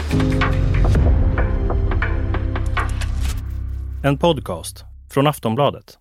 En podcast från Aftonbladet.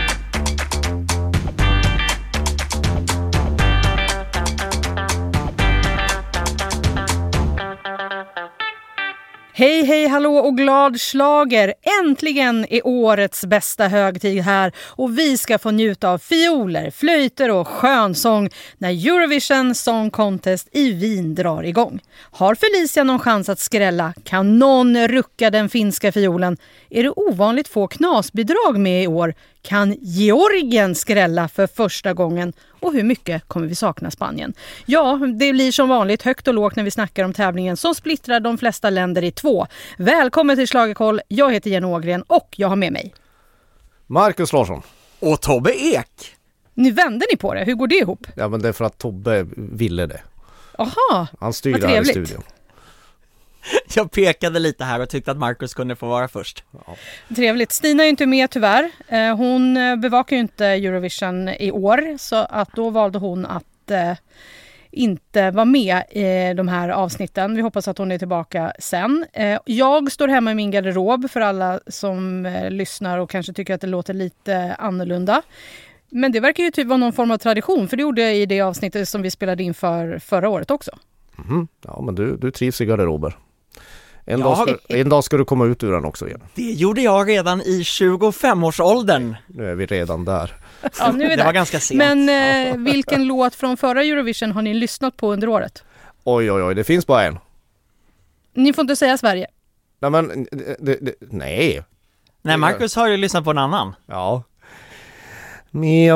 Hej, hej, hallå och glad slager. Äntligen är årets bästa högtid här och vi ska få njuta av fioler, flöjter och skönsång när Eurovision Song Contest i Wien drar igång. Har Felicia någon chans att skrälla? Kan någon rucka den finska fiolen? Är det ovanligt få knasbidrag med i år? Kan Georgien skrälla för första gången? Och hur mycket kommer vi sakna Spanien? Ja, det blir som vanligt högt och lågt när vi snackar om tävlingen som splittrar de flesta länder i två. Välkommen till Schlagerkoll. Jag heter Jenny Ågren och jag har med mig Marcus Larsson. Och Tobbe Ek. Nu vänder ni på det. Hur går det ihop? Ja, men det är för att Tobbe ville det. Aha, han styrde här i studion. Jag pekade lite här och tyckte att Marcus kunde få vara först. Ja. Trevligt. Stina är ju inte med tyvärr. Hon bevakar ju inte Eurovision i år så att då valde hon att inte vara med i de här avsnitten. Vi hoppas att hon är tillbaka sen. Jag står hemma i min garderob för alla som lyssnar och kanske tycker att det låter lite annorlunda. Men det verkar ju typ vara någon form av tradition för det gjorde jag i det avsnittet som vi spelade in för förra året också. Mm. Ja, men du trivs i garderober. En dag ska du komma ut ur den också igen. Det gjorde jag redan i 25-årsåldern. Nu är vi redan där. Ja, nu är det var ganska sent. Men vilken låt från förra Eurovision har ni lyssnat på under året? Oj, det finns bara en. Ni får inte säga Sverige. Nej, men nej. Nej, Marcus har ju lyssnat på en annan. Ja. Mi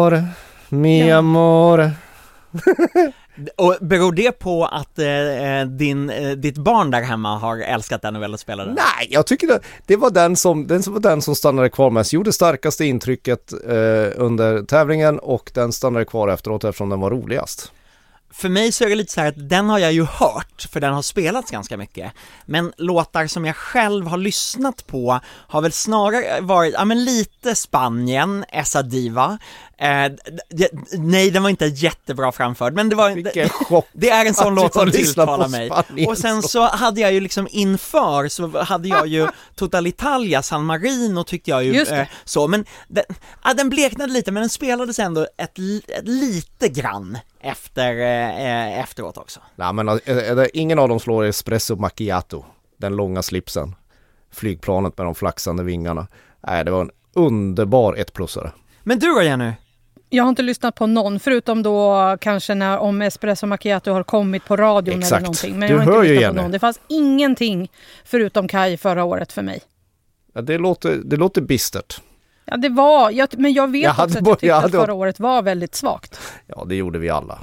amore. Och beror det på att ditt barn där hemma har älskat den och velat spela den? Nej, jag tycker det var den som stannade kvar mest. Gjorde starkaste intrycket under tävlingen och den stannade kvar efteråt eftersom den var roligast. För mig så är det lite så här att den har jag ju hört för den har spelats ganska mycket. Men låtar som jag själv har lyssnat på har väl snarare varit lite Spanien, Essa Diva. Nej, den var inte jättebra framförd, men det var det är en sån låt som tilltalar mig. Spanien. Och sen så hade jag ju liksom inför så hade jag ju Total Italia, San Marino tyckte jag ju så, men den bleknade lite men den spelades ändå ett lite grann efteråt också. Nej, men ingen av dem slår Espresso Macchiato, den långa slipsen, flygplanet med de flaxande vingarna. Nej, det var en underbar 1+are. Men du då, Jenny? Jag har inte lyssnat på någon, förutom då kanske om Espresso Macchiato har kommit på radion. Exakt. Eller någonting. Men jag har inte lyssnat på någon. Det fanns ingenting förutom Kai förra året för mig. Ja, det låter bistert. Ja, det var, men jag vet också att jag tyckte att förra året var väldigt svagt. Ja, det gjorde vi alla.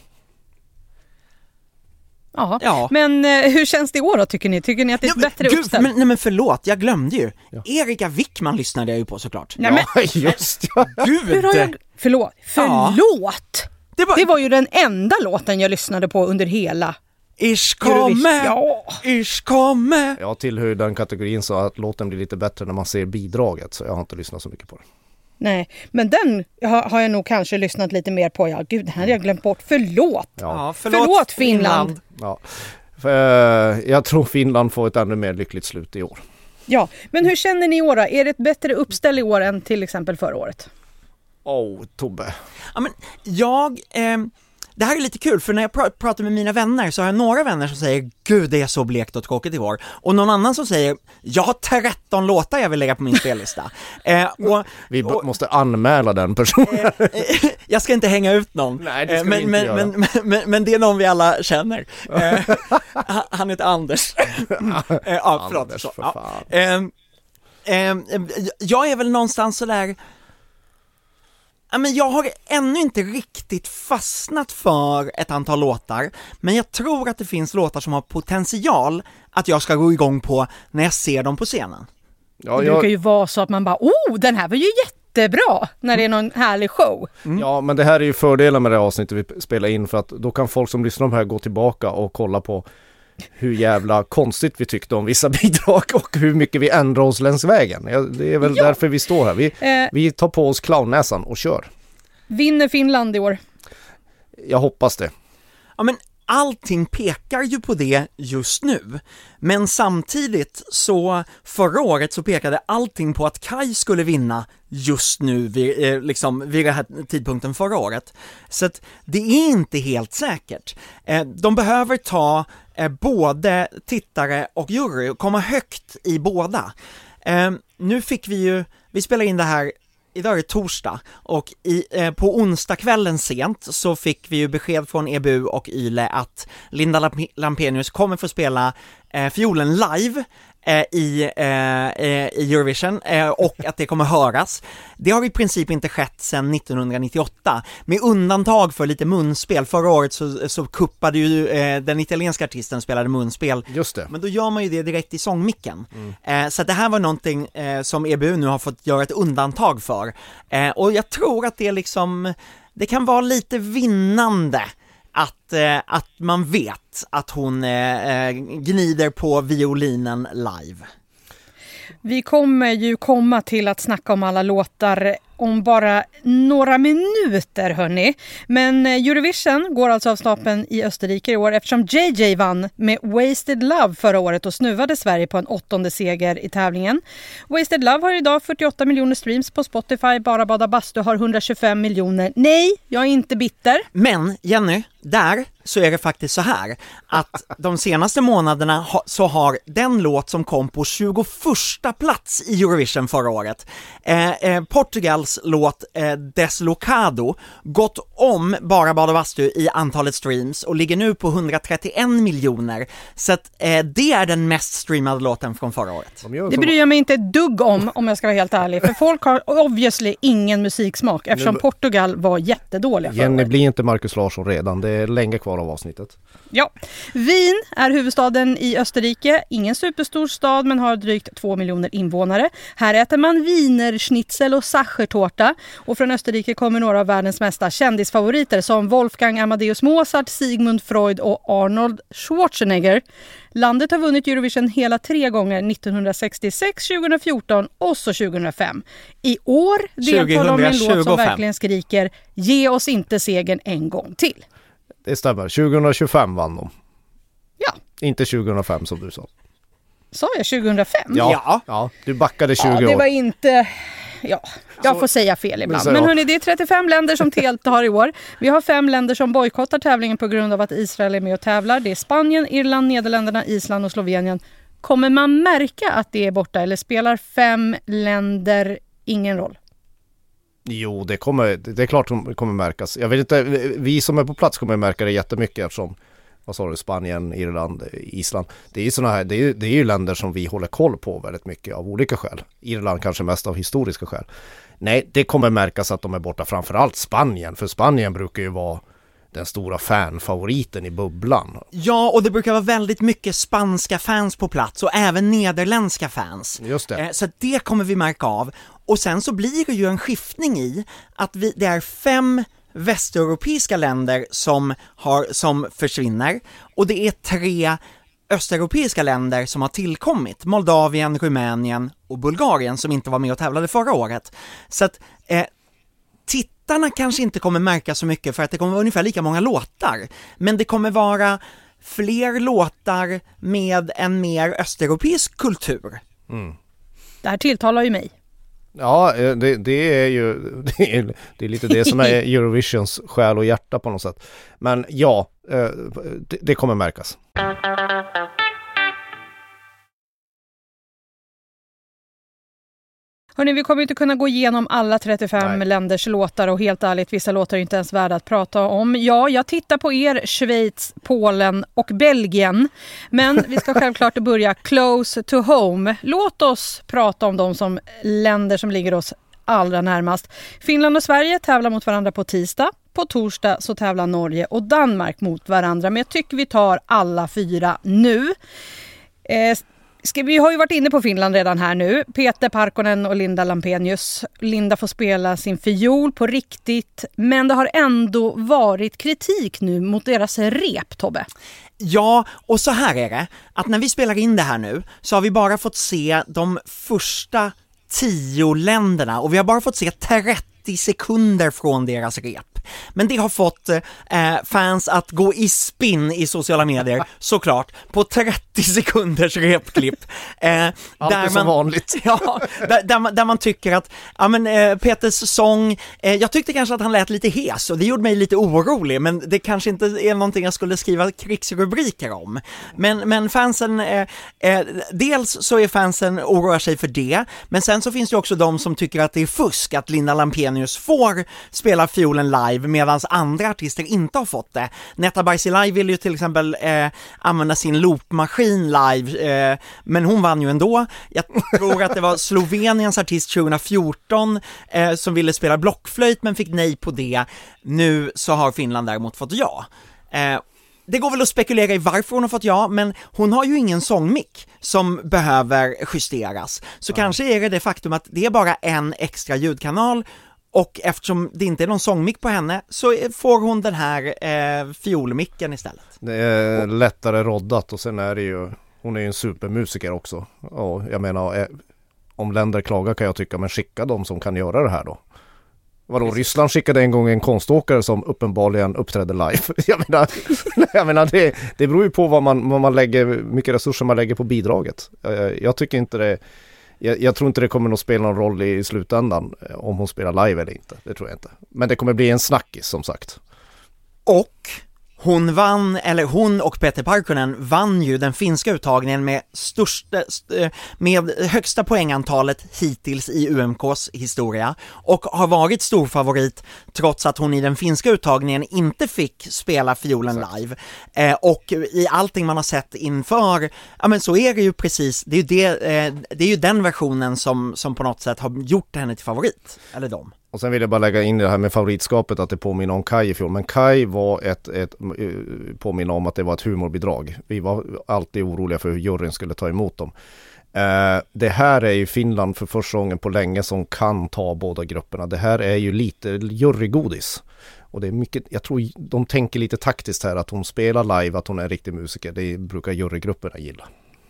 Ja. Men hur känns det i år då, tycker ni? Tycker ni att det är ett bättre uppställ? Men förlåt, jag glömde ju. Ja. Erika Wickman lyssnade jag ju på såklart. Ja, just det. Gud! Förlåt! Det var ju den enda låten jag lyssnade på under hela Ich komme! Jag tillhör den kategorin så att låten blir lite bättre när man ser bidraget, så jag har inte lyssnat så mycket på det. Nej, men den har jag nog kanske lyssnat lite mer på. Ja, gud, den hade jag glömt bort. Förlåt Finland. Ja. Jag tror Finland får ett ännu mer lyckligt slut i år. Ja, men hur känner ni i år då? Är det ett bättre uppställ i år än till exempel förra året? Tobbe. Ja, men det här är lite kul, för när jag pratar med mina vänner så har jag några vänner som säger gud, det är så blekt och tråkigt i år. Och någon annan som säger jag har 13 låtar jag vill lägga på min spellista. Vi måste anmäla den personen. Jag ska inte hänga ut någon. Nej, det ska vi inte göra. Men det är någon vi alla känner. Han heter Anders. Förlåt. Anders, för fan. Jag är väl någonstans så där. Men jag har ännu inte riktigt fastnat för ett antal låtar, men jag tror att det finns låtar som har potential att jag ska gå igång på när jag ser dem på scenen. Ja, det brukar ju vara så att man bara, den här var ju jättebra när det är någon härlig show. Mm. Ja, men det här är ju fördelen med det avsnittet vi spelar in, för att då kan folk som lyssnar på det här gå tillbaka och kolla på hur jävla konstigt vi tyckte om vissa bidrag och hur mycket vi ändrar oss längs vägen. Det är väl därför vi står här. Vi tar på oss clownnäsan och kör. Vinner Finland i år? Jag hoppas det. Ja, men allting pekar ju på det just nu. Men samtidigt så förra året så pekade allting på att Kai skulle vinna just nu vid den här tidpunkten förra året. Så att det är inte helt säkert. De behöver ta både tittare och jury och komma högt i båda. Nu fick vi spelar in det här. Idag är det torsdag och på onsdagskvällen sent så fick vi ju besked från EBU och YLE att Linda Lampenius kommer få spela fiolen live i Eurovision och att det kommer höras. Det har i princip inte skett sedan 1998 med undantag för lite munspel. Förra året så kuppade ju den italienska artisten spelade munspel. Just det. Men då gör man ju det direkt i sångmicken. Så det här var någonting som EBU nu har fått göra ett undantag för. Och jag tror att det kan vara lite vinnande att man vet att hon gnider på violinen live. Vi kommer ju komma till att snacka om alla låtar om bara några minuter, hörni. Men Eurovision går alltså av stapeln i Österrike i år eftersom JJ vann med Wasted Love förra året och snuvade Sverige på en 8:e seger i tävlingen. Wasted Love har idag 48 miljoner streams på Spotify. Bara Bada Bastu har 125 miljoner. Nej, jag är inte bitter. Men Jenny, där så är det faktiskt så här att de senaste månaderna så har den låt som kom på 21:a plats i Eurovision förra året, Portugals låt Deslocado, gått om Bara Bada Bastu i antalet streams och ligger nu på 131 miljoner. Så att det är den mest streamade låten från förra året. Det bryr jag mig inte ett dugg om jag ska vara helt ärlig. För folk har obviously ingen musiksmak eftersom Portugal var jättedåliga förra året. Jenny, blir inte Marcus Larsson redan. Det är länge kvar av avsnittet. Ja, Wien är huvudstaden i Österrike. Ingen superstor stad men har drygt 2 miljoner invånare. Här äter man wienerschnitzel och sachertårta. Och från Österrike kommer några av världens mesta kändisfavoriter som Wolfgang Amadeus Mozart, Sigmund Freud och Arnold Schwarzenegger. Landet har vunnit Eurovision hela 3 gånger, 1966, 2014 och så 2005. I år deltar de med en låt som verkligen skriker: ge oss inte segern en gång till. Det stämmer, 2025 vann de. Ja. Inte 2005 som du sa. Sa jag 2005? Ja, du backade 20 år. Det var inte... Ja, jag får säga fel ibland. Men hörni, det är 35 länder som deltar i år. Vi har 5 länder som bojkottar tävlingen på grund av att Israel är med och tävlar. Det är Spanien, Irland, Nederländerna, Island och Slovenien. Kommer man märka att det är borta eller spelar 5 länder ingen roll? Jo, det är klart det kommer märkas. Jag vet inte, vi som är på plats kommer märka det jättemycket eftersom, vad sa du, Spanien, Irland, Island. Det är ju såna här, det är ju länder som vi håller koll på väldigt mycket av olika skäl. Irland kanske mest av historiska skäl. Nej, det kommer märkas att de är borta, framförallt Spanien. För Spanien brukar ju vara den stora fanfavoriten i bubblan. Ja, och det brukar vara väldigt mycket spanska fans på plats och även nederländska fans. Just det. Så det kommer vi märka av. Och sen så blir det ju en skiftning i att det är 5 västeuropeiska länder som försvinner och det är 3 östeuropeiska länder som har tillkommit. Moldavien, Rumänien och Bulgarien som inte var med och tävlade förra året. Så att tittarna kanske inte kommer märka så mycket för att det kommer vara ungefär lika många låtar. Men det kommer vara fler låtar med en mer östeuropeisk kultur. Mm. Det här tilltalar ju mig. Ja, det är ju det är lite det som är Eurovisions själ och hjärta på något sätt. Men ja, det kommer märkas. Hörrni, vi kommer inte kunna gå igenom alla 35 länders låtar och helt ärligt, vissa låtar är inte ens värda att prata om. Ja, jag tittar på er, Schweiz, Polen och Belgien. Men vi ska självklart börja close to home. Låt oss prata om de som länder som ligger oss allra närmast. Finland och Sverige tävlar mot varandra på tisdag. På torsdag så tävlar Norge och Danmark mot varandra. Men jag tycker vi tar alla 4 nu. Vi har ju varit inne på Finland redan här nu. Peter Parkkonen och Linda Lampenius. Linda får spela sin fiol på riktigt. Men det har ändå varit kritik nu mot deras rep, Tobbe. Ja, och så här är det. Att när vi spelar in det här nu så har vi bara fått se de första 10 länderna. Och vi har bara fått se 30 sekunder från deras rep. Men det har fått fans att gå i spinn i sociala medier, såklart, på 30 sekunders repklipp. Allt som vanligt. Ja, där man tycker att Peters sång, jag tyckte kanske att han lät lite hes och det gjorde mig lite orolig, men det kanske inte är någonting jag skulle skriva krigsrubriker om. Men fansen, dels så är fansen oroar sig för det, men sen så finns det också de som tycker att det är fusk att Linda Lampenius får spela fiolen live medan andra artister inte har fått det. Netta Barzilai vill ju till exempel använda sin loopmaskin live, men hon vann ju ändå. Jag tror att det var Sloveniens artist 2014 som ville spela blockflöjt men fick nej på det. Nu så har Finland däremot fått ja. Det går väl att spekulera i varför hon har fått ja, men hon har ju ingen sångmick som behöver justeras. Så kanske är det faktum att det är bara en extra ljudkanal, och eftersom det inte är någon sångmick på henne så får hon den här fiolmicken istället. Det är lättare roddat, och sen är det ju, hon är ju en supermusiker också. Och jag menar, om länder klagar kan jag tycka, men skicka dem som kan göra det här då. Vadå, Ryssland skickade en gång en konståkare som uppenbarligen uppträdde live. Jag menar det beror ju på vad man lägger, mycket resurser man lägger på bidraget. Jag tycker inte det, jag tror inte det kommer att spela någon roll i slutändan om hon spelar live eller inte. Det tror jag inte. Men det kommer bli en snackis som sagt. Och hon och Peter Parkkonen vann ju den finska uttagningen med högsta poängantalet hittills i UMKs historia, och har varit stor favorit trots att hon i den finska uttagningen inte fick spela fiolen live. Och i allting man har sett inför, men så är det ju precis, det är ju den versionen som på något sätt har gjort henne till favorit, eller dem. Och sen vill jag bara lägga in det här med favoritskapet, att det påminner om Kai i fjol. Men Kai var ett påminner om att det var ett humorbidrag. Vi var alltid oroliga för hur juryn skulle ta emot dem. Det här är ju Finland för första gången på länge som kan ta båda grupperna. Det här är ju lite jurygodis. Och det är mycket, jag tror de tänker lite taktiskt här, att hon spelar live, att hon är en riktig musiker. Det brukar jurygrupperna gilla.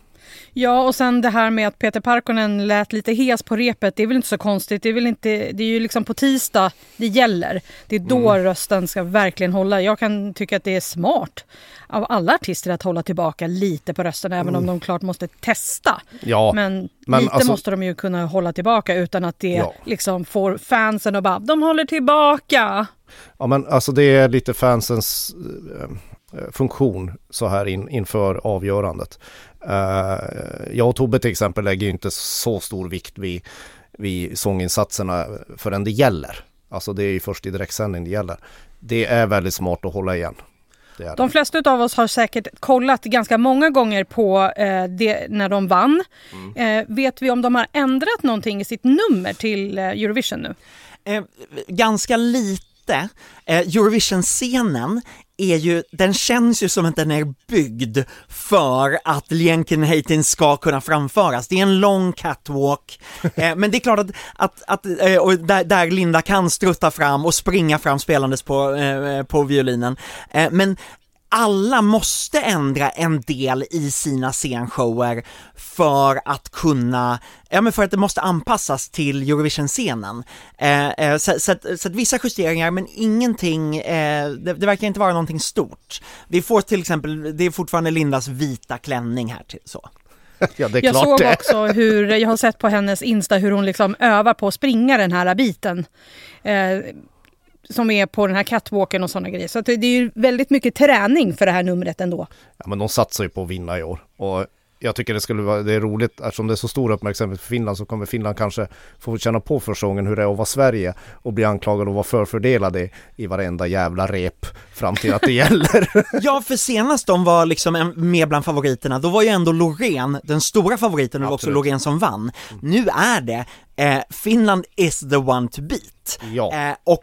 Ja, och sen det här med att Peter Parkkonen lät lite hes på repet, det är väl inte så konstigt. Det är ju liksom på tisdag det gäller. Det är då rösten ska verkligen hålla. Jag kan tycka att det är smart av alla artister att hålla tillbaka lite på rösten, även om de klart måste testa. Ja, men lite alltså, måste de ju kunna hålla tillbaka utan att det liksom får fansen och bara, de håller tillbaka. Ja, men alltså det är lite fansens funktion så här inför avgörandet. Jag och Tobbe till exempel lägger ju inte så stor vikt vid sånginsatserna förrän det gäller. Alltså det är ju först i direktsändning det gäller. Det är väldigt smart att hålla igen. De flesta av oss har säkert kollat ganska många gånger på det när de vann. Vet vi om de har ändrat någonting i sitt nummer till Eurovision nu? Ganska lite. Eurovision-scenen den känns ju som att den är byggd för att Lienkenheiten ska kunna framföras. Det är en lång catwalk, men det är klart att och där Linda kan strutta fram och springa fram spelandes på violinen. Men alla måste ändra en del i sina scenshower för att kunna, för att det måste anpassas till Eurovision-scenen. Så att vissa justeringar, men ingenting, det verkar inte vara någonting stort. Vi får till exempel, det är fortfarande Lindas vita klänning här till så. Ja, det är jag klart såg det. också jag har sett på hennes Insta hur hon liksom övar på att springa den här biten. Som är på den här catwalken och sådana grejer. Så att det är ju väldigt mycket träning för det här numret ändå. Ja, men de satsar ju på att vinna i år. Och jag tycker det är roligt, eftersom det är så stor uppmärksamhet för Finland, så kommer Finland kanske få känna på första gången hur det är att vara Sverige och bli anklagad och vara förfördelade i varenda jävla rep fram till att det gäller. Ja, för senast de var liksom med bland favoriterna, då var ju ändå Loreen den stora favoriten, och det var också Loreen som vann. Nu är det Finland is the one to beat. Ja. Och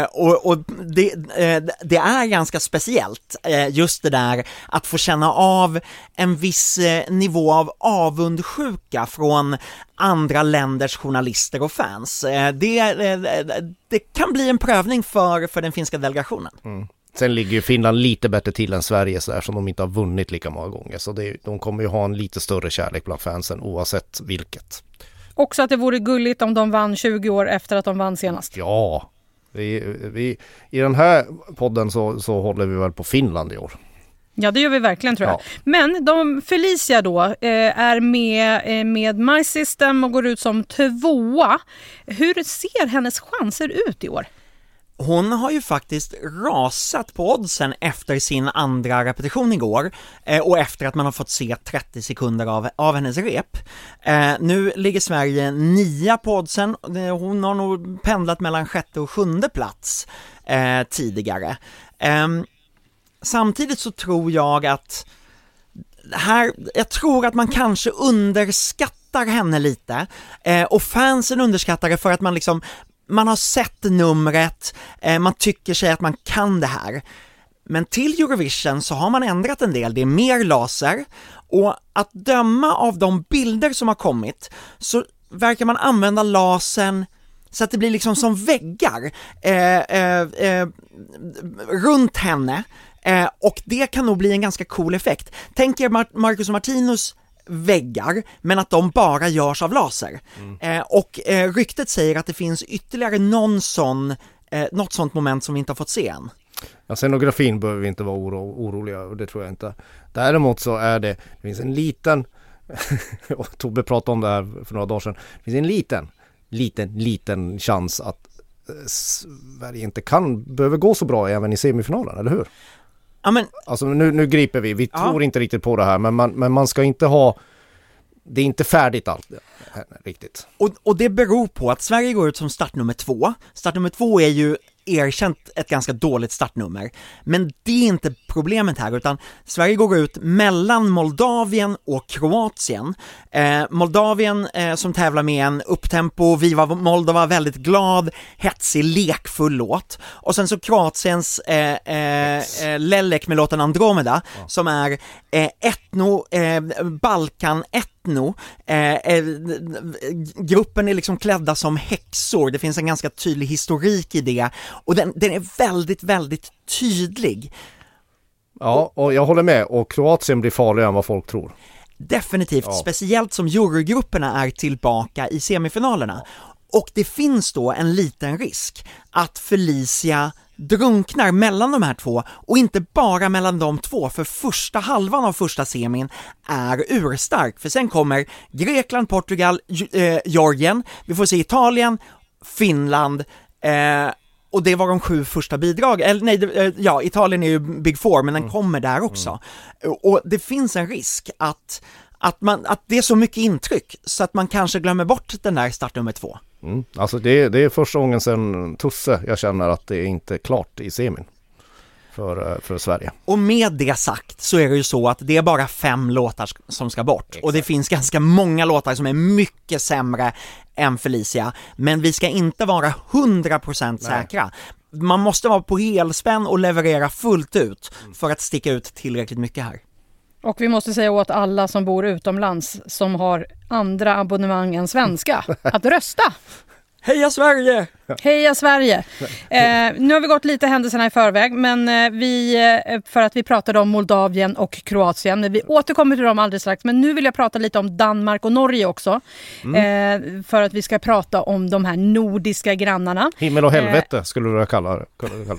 det är ganska speciellt, just det där att få känna av en viss nivå av avundsjuka från andra länders journalister och fans. Det kan bli en prövning för den finska delegationen. Sen ligger ju Finland lite bättre till än Sverige, så där, som de inte har vunnit lika många gånger. Så de kommer ju ha en lite större kärlek bland fansen oavsett vilket. Också att det vore gulligt om de vann 20 år efter att de vann senast. Ja, Vi, i den här podden så håller vi väl på Finland i år. Ja, det gör vi verkligen, tror jag. Ja. Men Felicia då är med My System och går ut som 2:a. Hur ser hennes chanser ut i år? Hon har ju faktiskt rasat på oddsen efter sin andra repetition igår och efter att man har fått se 30 sekunder av hennes rep. Nu ligger Sverige 9 på oddsen. Hon har nog pendlat mellan 6:e och 7:e plats tidigare. Samtidigt så tror jag att jag tror att man kanske underskattar henne lite och fansen underskattar det för att man har sett numret, man tycker sig att man kan det här. Men till Eurovision så har man ändrat en del, det är mer laser, och att döma av de bilder som har kommit så verkar man använda lasern så att det blir liksom som väggar runt henne, och det kan nog bli en ganska cool effekt. Tänk er Marcus och Martinus väggar, men att de bara görs av laser. Och ryktet säger att det finns ytterligare något sånt moment som vi inte har fått se än. Ja, scenografin behöver vi inte vara oroliga, och det tror jag inte. Däremot så är det finns en liten Tobbe pratade om det här för några dagar sedan. Det finns en liten chans att Sverige inte behöver gå så bra även i semifinalen, eller hur? Ja, men alltså nu griper vi tror inte riktigt på det här, men man ska inte ha, det är inte färdigt allt riktigt. Och det beror på att Sverige går ut som startnummer 2. Startnummer 2 är ju erkänt ett ganska dåligt startnummer, men det är inte problemet här, utan Sverige går ut mellan Moldavien och Kroatien. Moldavien som tävlar med en upptempo, Viva Moldova, väldigt glad, hetsig, lekfull låt, och sen så Kroatiens Lelek med låten Andromeda, som är etno, Balkan etno. Gruppen är liksom klädda som häxor, det finns en ganska tydlig historik i det, och den är väldigt, väldigt tydlig. Ja, och jag håller med, och Kroatien blir farligare än vad folk tror. Definitivt, speciellt som jurygrupperna är tillbaka i semifinalerna. Och det finns då en liten risk att Felicia drunknar mellan de här två, och inte bara mellan de två, för första halvan av första semin är urstark, för sen kommer Grekland, Portugal, Georgien, vi får se Italien, Finland, och det var de 7 första bidrag. Italien är ju Big Four, men den kommer där också. Och det finns en risk att det är så mycket intryck så att man kanske glömmer bort den där startnummer 2. Alltså det är första gången sedan Tusse jag känner att det är inte klart i semin för Sverige. Och med det sagt så är det ju så att det är bara 5 låtar som ska bort. Exakt. Och det finns ganska många låtar som är mycket sämre än Felicia, men vi ska inte vara 100% säkra. Man måste vara på helspänn och leverera fullt ut för att sticka ut tillräckligt mycket här. Och vi måste säga åt alla som bor utomlands som har andra abonnemang än svenska att rösta. Heja Sverige! Heja Sverige! Nu har vi gått lite händelserna i förväg, men för att vi pratade om Moldavien och Kroatien, men vi återkommer till dem alldeles strax. Men nu vill jag prata lite om Danmark och Norge också, för att vi ska prata om de här nordiska grannarna. Himmel och helvete skulle du kalla det.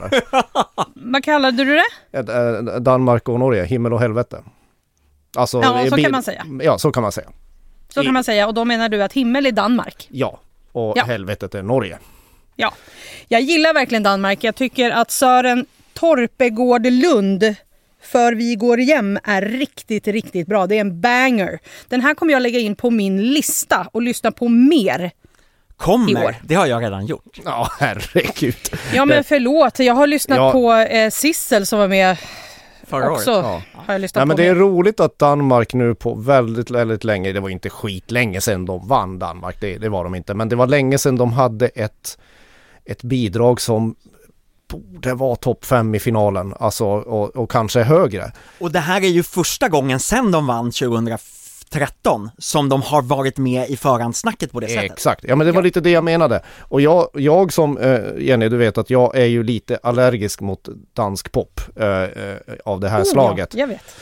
Vad kallade du det? Danmark och Norge, himmel och helvete. Alltså, ja, så kan man säga. Ja, så kan man säga. Så kan man säga, och då menar du att himmel är Danmark? Ja. Och helvetet är Norge. Ja, jag gillar verkligen Danmark. Jag tycker att Søren Torpegård Lund För vi går hem är riktigt, riktigt bra. Det är en banger. Den här kommer jag lägga in på min lista och lyssna på mer. Kommer, det har jag redan gjort. Ja, herregud. Ja, men förlåt. Jag har lyssnat på Sissel som var med förra också. året. Ja. Har jag lyssnat ja, men på det är mer. roligt att Danmark nu på väldigt, väldigt länge, det var inte skitlänge sedan de vann Danmark, det var de inte, men det var länge sedan de hade ett bidrag som borde vara topp 5 i finalen, alltså, och kanske högre. Och det här är ju första gången sedan de vann 2013 som de har varit med i förhandsnacket på det sättet. Exakt, ja men det var lite det jag menade. Och jag som, Jenny, du vet att jag är ju lite allergisk mot dansk pop av det här slaget. Ja, jag vet.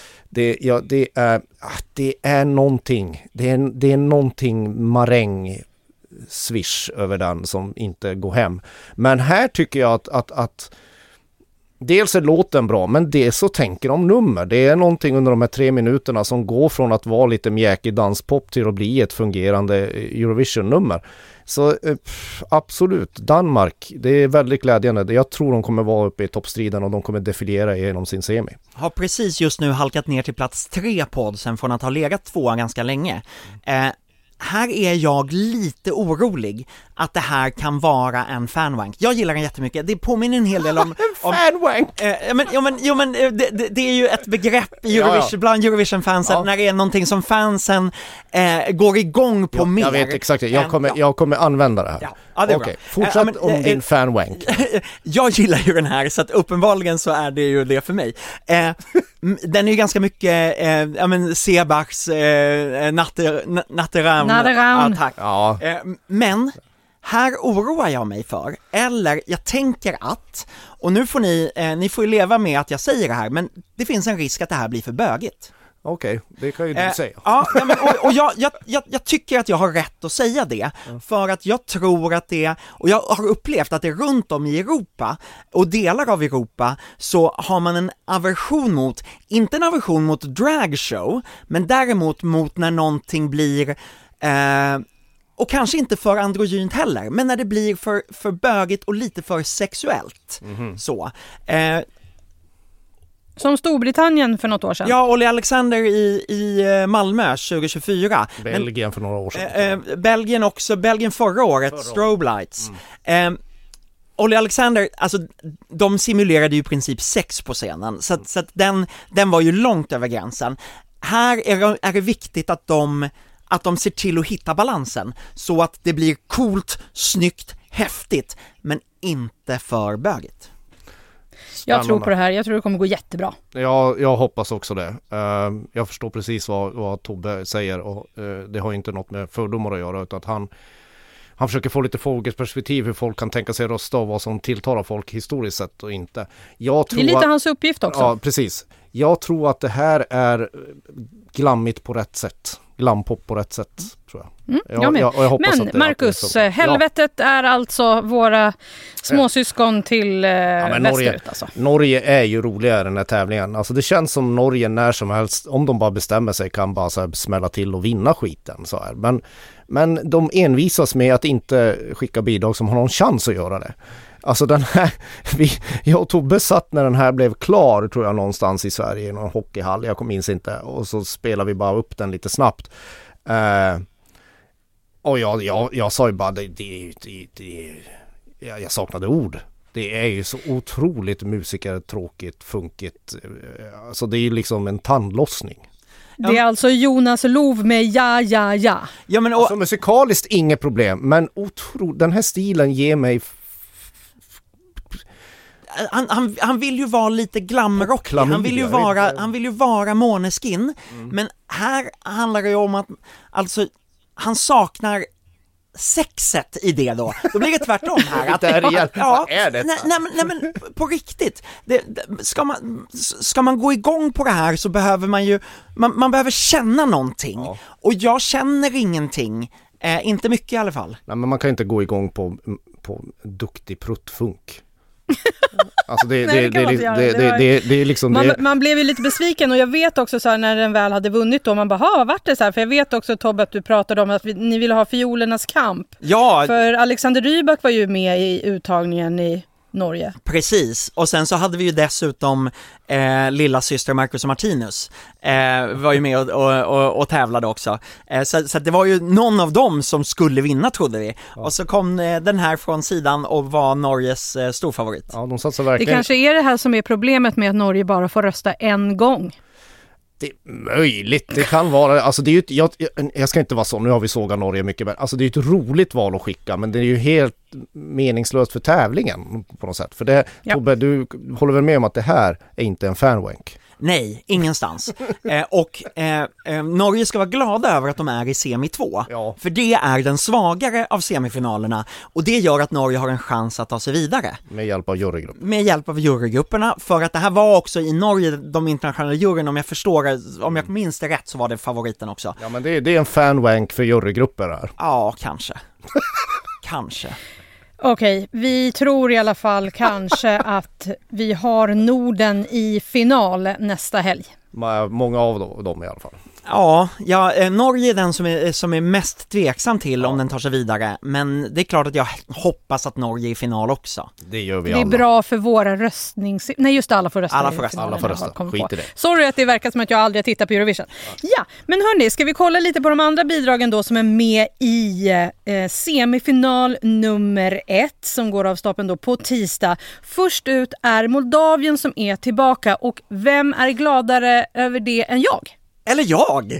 Det är någonting, det är någonting maräng swish över den som inte går hem. Men här tycker jag att dels är låten bra, men dels så tänker de nummer. Det är någonting under de här 3 minuterna som går från att vara lite mjäkig danspop till att bli ett fungerande Eurovision-nummer. Så absolut, Danmark, det är väldigt glädjande. Jag tror de kommer vara uppe i toppstriden och de kommer defilera genom sin semi. Har precis just nu halkat ner till plats 3 på oddsen från att ha legat 2 ganska länge. Här är jag lite orolig att det här kan vara en fanwank. Jag gillar den jättemycket. Det påminner en hel del om fanwank. Det är ju ett begrepp i Eurovision, bland Eurovision-fansen, när det är någonting som fansen går igång på mer. Jag vet exakt, jag kommer använda det här. Ja, det är okej, fortsätt om din fanwank. Jag gillar ju den här, så att uppenbarligen så är det ju det för mig. Den är ju ganska mycket Sebachs Natteravn-attack. Ja. Men här oroar jag mig för, eller jag tänker att, och nu får ni får ju leva med att jag säger det här, men det finns en risk att det här blir för bögigt. Okej, det kan ju du säga. Jag tycker att jag har rätt att säga det, för att jag tror att det, och jag har upplevt att det runt om i Europa och delar av Europa så har man en aversion mot, inte en aversion mot dragshow, men däremot mot när någonting blir och kanske inte för androgynt heller, men när det blir för bögigt och lite för sexuellt. Så som Storbritannien för något år sedan. Ja, Olli Alexander i Malmö 2024. Belgien för några år sedan. Belgien också, Belgien förra året, Strobe Lights. Olli Alexander, alltså de simulerade ju i princip sex på scenen, så att den var ju långt över gränsen. Här är det viktigt att de ser till att hitta balansen så att det blir coolt, snyggt, häftigt, men inte för bögigt. Jag tror på det här, jag tror det kommer gå jättebra. Ja, jag hoppas också det. Jag förstår precis vad Tobbe säger, och det har inte något med fördomar att göra, utan att han försöker få lite folkets perspektiv, hur folk kan tänka sig rösta och vad som tilltalar folk historiskt sett och inte. Jag tror det är lite hans uppgift också. Ja, precis. Jag tror att det här är glammigt på rätt sätt. Glampop på rätt sätt, tror jag. Jag hoppas men att Marcus, helvetet är alltså våra småsyskon till västerut. Alltså. Norge är ju roligare den här tävlingen. Alltså det känns som Norge när som helst, om de bara bestämmer sig, kan bara så här smälla till och vinna skiten. Så här. Men de envisas med att inte skicka bidrag som har någon chans att göra det. Alltså den här, jag och Tobbe satt när den här blev klar, tror jag, någonstans i Sverige i någon hockeyhall, jag minns inte, och så spelade vi bara upp den lite snabbt. Och jag sa ju bara jag saknade ord. Det är ju så otroligt musikertråkigt, funkigt. Alltså det är ju liksom en tandlossning. Det är alltså Jonas Lov med ja. Ja, men alltså, musikaliskt inget problem, men den här stilen ger mig han vill ju vara lite glamrockig. Han vill ju vara Måneskin. Men här handlar det ju om att alltså han saknar sexet i det då. Då blir det tvärtom här. Att vad är det? Nej, men på riktigt. Ska man gå igång på det här så behöver man ju man behöver känna någonting. Ja. Och jag känner ingenting. Inte mycket i alla fall. Nej, men man kan inte gå igång på duktig pruttfunk. Alltså det är liksom man blev ju lite besviken, och jag vet också så här, när den väl hade vunnit då, man bara, vart det så här? För jag vet också, Tobbe, att du pratade om att ni ville ha fiolernas kamp. Ja. För Alexander Rybak var ju med i uttagningen i Norge. Precis, och sen så hade vi ju dessutom lilla syster Marcus och Martinus var ju med och tävlade också. Så det var ju någon av dem som skulle vinna, trodde vi. Ja. Och så kom den här från sidan och var Norges storfavorit. Ja, de satsar verkligen. Det kanske är det här som är problemet med att Norge bara får rösta en gång. Det är möjligt, det kan vara, alltså det är ju jag ska inte vara så, nu har vi sågat Norge mycket, men alltså det är ju ett roligt val att skicka, men det är ju helt meningslöst för tävlingen på något sätt, för det, Tobbe, du håller väl med om att det här är inte en fanwank? Nej, ingenstans. Norge ska vara glada över att de är i semi 2. Ja. För det är den svagare av semifinalerna. Och det gör att Norge har en chans att ta sig vidare. Med hjälp av jurygruppen. Med hjälp av jurygrupperna. För att det här var också i Norge, de internationella juryn, om jag minns det rätt så var det favoriten också. Ja, men det är en fanwank för jurygrupper här. Ja, kanske. Kanske. Okej, vi tror i alla fall kanske att vi har Norden i final nästa helg. Många av dem i alla fall. Ja, Norge är den som är mest tveksam till om den tar sig vidare. Men det är klart att jag hoppas att Norge är i final också. Det gör vi alla. Det är bra för våra röstnings... Nej, just det, alla får rösta. Alla får rösta. Skit i det. Sorry att det verkar som att jag aldrig har tittat på Eurovision. Ja, men hörni, ska vi kolla lite på de andra bidragen då som är med i semifinal nummer 1 som går av stapeln då på tisdag. Först ut är Moldavien som är tillbaka, och vem är gladare över det än jag? Eller jag?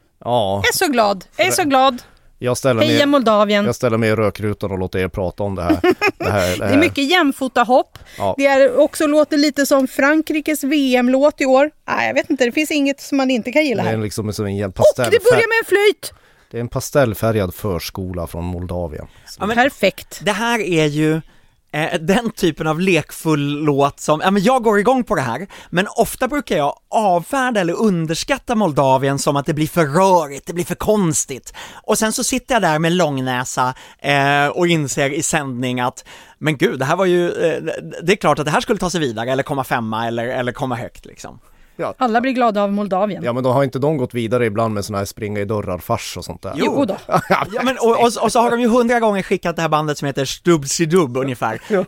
Ja. Jag är så glad. Heja Moldavien. Jag ställer mig i rökrutan och låter er prata om det här. Det är mycket jämfotahopp. Ja. Det är också låter lite som Frankrikes VM-låt i år. Nej, jag vet inte, det finns inget som man inte kan gilla här. Det är liksom som en och det börjar med en flöjt. Det är en pastellfärgad förskola från Moldavien. Ja, perfekt. Det här är ju den typen av lekfull låt som, men jag går igång på det här, men ofta brukar jag avfärda eller underskatta Moldavien som att det blir för rörigt, det blir för konstigt, och sen så sitter jag där med långnäsa och inser i sändning att men gud, det här var ju det är klart att det här skulle ta sig vidare eller komma femma eller komma högt liksom. Ja. Alla blir glada av Moldavien. Ja, men då har inte de gått vidare ibland med såna här springa i dörrar-fars och sånt där? Jo då. Ja, men, och så har de ju 100 gånger skickat det här bandet som heter Stubbsidub ungefär. Ja.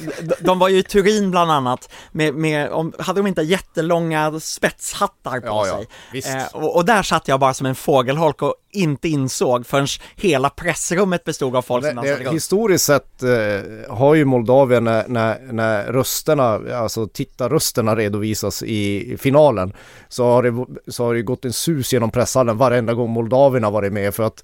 De var ju i Turin bland annat hade de inte jättelånga spetshattar på sig. Visst. Och där satt jag bara som en fågelholk och inte insåg förrän hela pressrummet bestod av folk som dansade runt. Historiskt sett har ju Moldavien när rösterna, alltså tittarrösterna redovisas i finalen, så har det gått en sus genom presshallen varenda gång Moldavien har varit med, för att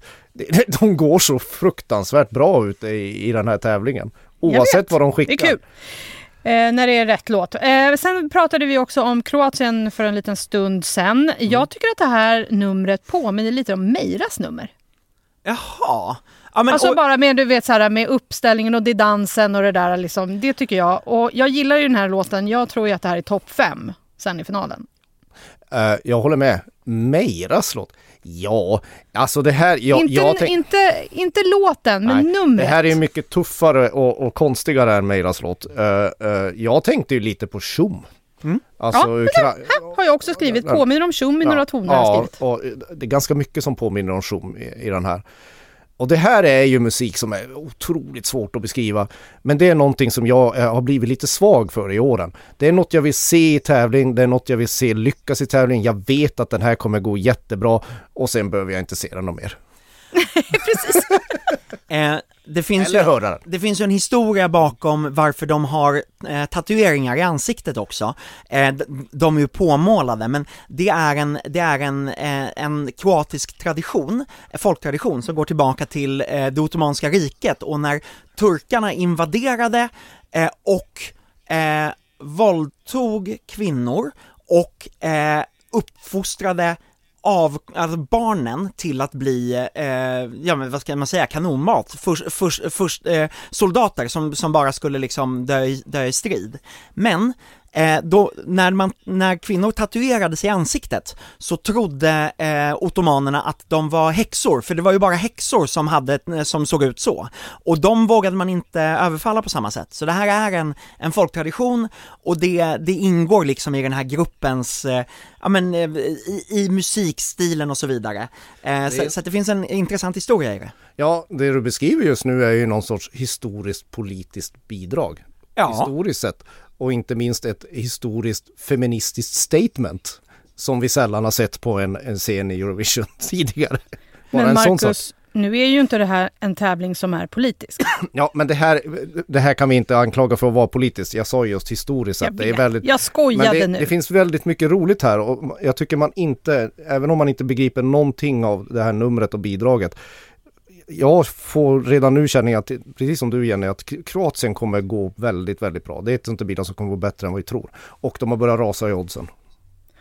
de går så fruktansvärt bra ut i den här tävlingen. Oavsett vad de skickar. Det är kul. När det är rätt låt. Sen pratade vi också om Kroatien för en liten stund sen. Jag tycker att det här numret påminner lite om Meiras nummer. Jaha. Ja, men, alltså bara med, du vet, så här, med uppställningen och det dansen och det där liksom, det tycker jag. Och jag gillar ju den här låten. Jag tror ju att det här är topp 5 sen i finalen. Jag håller med. Meiras låt. Ja, alltså det här... Inte låten, men numret. Det här är mycket tuffare och konstigare än Meiras låt. Jag tänkte ju lite på Tjum. Alltså, det här har jag också skrivit. Påminner om Tjum i några toner har jag skrivit. Och det är ganska mycket som påminner om Tjum i den här. Och det här är ju musik som är otroligt svårt att beskriva. Men det är någonting som jag har blivit lite svag för i åren. Det är något jag vill se i tävling. Det är något jag vill se lyckas i tävling. Jag vet att den här kommer gå jättebra. Och sen behöver jag inte se den mer. Precis. Det finns ju en historia bakom varför de har tatueringar i ansiktet också. De är ju påmålade, men det är en kroatisk tradition, folktradition som går tillbaka till det ottomanska riket, och när turkarna invaderade och våldtog kvinnor och uppfostrade alltså barnen till att bli vad ska man säga, kanonmat, först soldater som bara skulle liksom dö i strid. Men då, när kvinnor tatuerade sig i ansiktet så trodde ottomanerna att de var häxor, för det var ju bara häxor som såg ut så, och de vågade man inte överfalla på samma sätt. Så det här är en folktradition, och det ingår liksom i den här gruppens i musikstilen och så vidare. Så att det finns en intressant historia i det. Ja, det du beskriver just nu är ju någon sorts historiskt politiskt bidrag. Ja. Historiskt sett. Och inte minst ett historiskt feministiskt statement som vi sällan har sett på en scen i Eurovision tidigare. Men Marcus, nu är ju inte det här en tävling som är politisk. Ja, men det här kan vi inte anklaga för att vara politiskt. Jag sa just historiskt att det är väldigt... Jag skojade nu. Det finns väldigt mycket roligt här, och jag tycker man inte, även om man inte begriper någonting av det här numret och bidraget, jag får redan nu känna att, precis som du Jenny, att Kroatien kommer gå väldigt, väldigt bra. Det är ett sånt bidrag som kommer gå bättre än vad vi tror. Och de har börjat rasa i oddsen.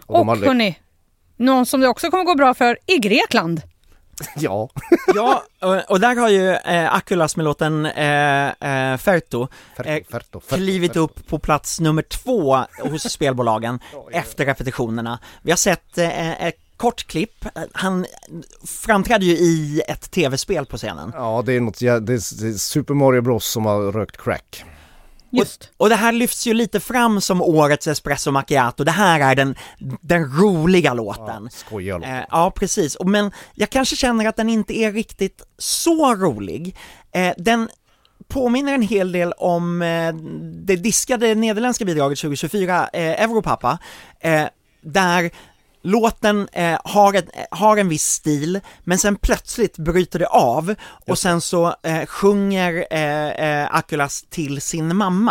Och hörni, någon som det också kommer gå bra för i Grekland. Ja. Ja, och där har ju Akulas med låten Ferto klivit upp på plats nummer 2 hos spelbolagen efter repetitionerna. Vi har sett ett kort klipp. Han framträdde ju i ett tv-spel på scenen. Ja, det är Super Mario Bros som har rökt crack. Just. Och det här lyfts ju lite fram som årets Espresso Macchiato. Det här är den roliga låten. Ja, skojiga låten. Ja, precis. Men jag kanske känner att den inte är riktigt så rolig. Den påminner en hel del om det diskade nederländska bidraget 2024, Europapa, där låten har en viss stil, men sen plötsligt bryter det av och sen så sjunger Akulas till sin mamma.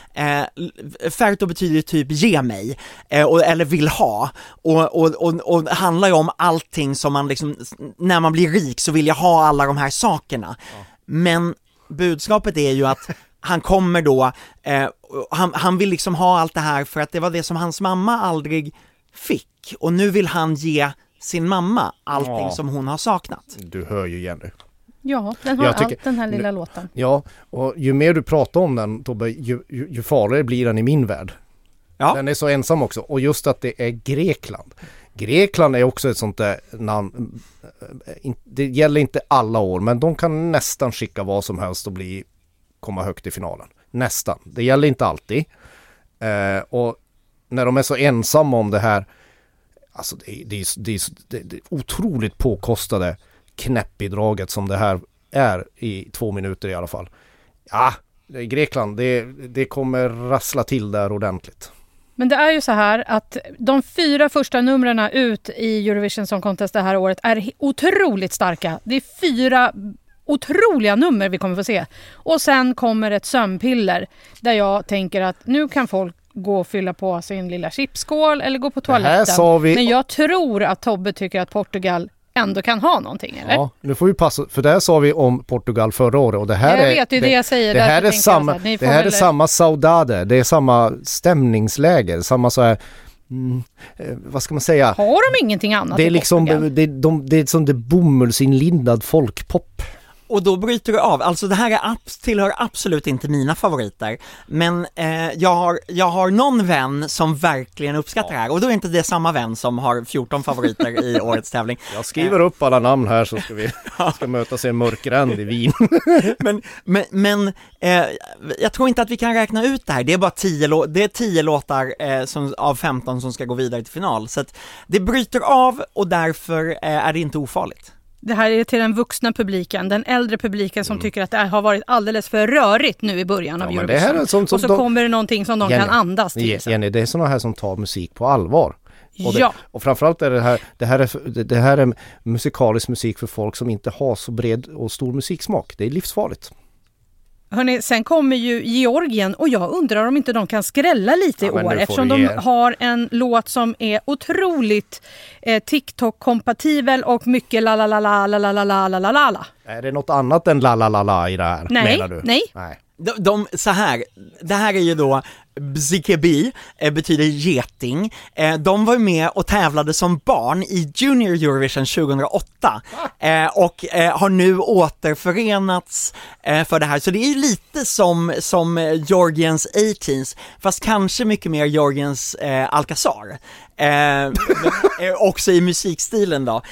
Ferto betyder typ ge mig eller vill ha och handlar ju om allting som man liksom, när man blir rik så vill jag ha alla de här sakerna. Men budskapet är ju att han kommer då han vill liksom ha allt det här för att det var det som hans mamma aldrig fick. Och nu vill han ge sin mamma allting som hon har saknat. Du hör ju Jenny. Ja, den har allt, den här lilla låten. Ja, och ju mer du pratar om den, Tobbe, ju farligare blir den i min värld. Ja. Den är så ensam också. Och just att det är Grekland. Grekland är också ett sånt där namn. Det gäller inte alla år, men de kan nästan skicka vad som helst och komma högt i finalen. Nästan. Det gäller inte alltid. Och när de är så ensamma om det här, alltså det är otroligt påkostade knäppbidraget som det här är i 2 minuter i alla fall. Ja, i Grekland, det kommer rassla till där ordentligt. Men det är ju så här att de 4 första numren ut i Eurovision Song Contest det här året är otroligt starka. Det är 4 otroliga nummer vi kommer få se. Och sen kommer ett sömnpiller där jag tänker att nu kan folk gå och fylla på sin lilla chipskål eller gå på toaletten. Men jag tror att Tobbe tycker att Portugal ändå kan ha någonting, eller? Ja, nu får vi passa, för det här sa vi om Portugal förra året och det här är samma saudade, det är samma stämningsläger, samma så här vad ska man säga? Har de ingenting annat? Det är liksom det är som det bomullsinlindad folkpop. Och då bryter du av, alltså det här tillhör absolut inte mina favoriter, men jag har någon vän som verkligen uppskattar det här, och då är inte det samma vän som har 14 favoriter i årets tävling. Jag skriver upp alla namn här så ska vi ska mötas i en mörk gränd i Wien. men jag tror inte att vi kan räkna ut det här, det är bara 10 låtar av 15 som ska gå vidare till final, så att det bryter av och därför är det inte ofarligt. Det här är till den vuxna publiken, den äldre publiken som tycker att det har varit alldeles för rörigt nu i början av Eurovision. Det här är som och så kommer det någonting som de kan andas till. Jenny, det är sådana här som tar musik på allvar. Och framförallt är det här är musikalisk musik för folk som inte har så bred och stor musiksmak. Det är livsfarligt. Hörrni, sen kommer ju Georgien och jag undrar om inte de kan skrälla lite i år eftersom de har en låt som är otroligt TikTok-kompatibel och mycket la la la la la la la la la la. Är det något annat än la la la la i det här? Nej. Så här, det här är ju då Bzikebi, betyder geting. De var med och tävlade som barn i Junior Eurovision 2008 och har nu återförenats för det här. Så det är lite som Georgiens 18s, fast kanske mycket mer Georgiens Alcazar. Också i musikstilen då.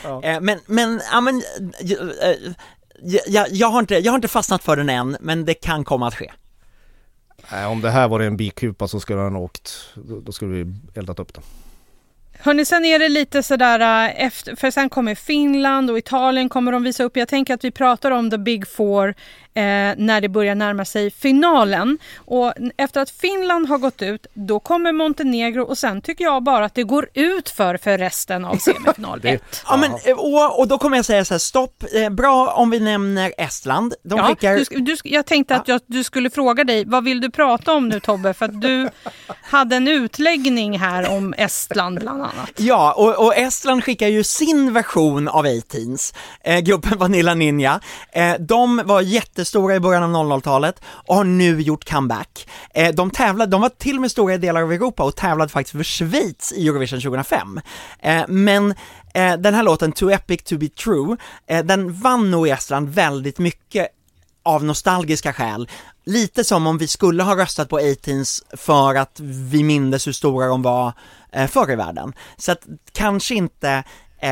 Jag har inte fastnat för den än, men det kan komma att ske. Om det här var en bikupa så skulle den åkt, då skulle vi eldat upp den. Hörrni, sen är det lite sådär för sen kommer Finland och Italien kommer de visa upp. Jag tänker att vi pratar om the big four när det börjar närma sig finalen. Och efter att Finland har gått ut, då kommer Montenegro och sen tycker jag bara att det går ut för resten av semifinal 1. Ja, men, och då kommer jag säga så här, stopp, bra om vi nämner Estland. Jag tänkte att du skulle fråga dig, vad vill du prata om nu Tobbe? För att du hade en utläggning här om Estland bland annat. annat. Ja, och Estland skickar ju sin version av A-Teens, gruppen Vanilla Ninja. De var jättestora i början av 00-talet och har nu gjort comeback. De var till och med stora i delar av Europa och tävlade faktiskt för Schweiz i Eurovision 2005. Men den här låten, Too Epic to be True, den vann nog i Estland väldigt mycket av nostalgiska skäl. Lite som om vi skulle ha röstat på A-Teens för att vi mindes hur stora de var förr i världen. Så att kanske inte,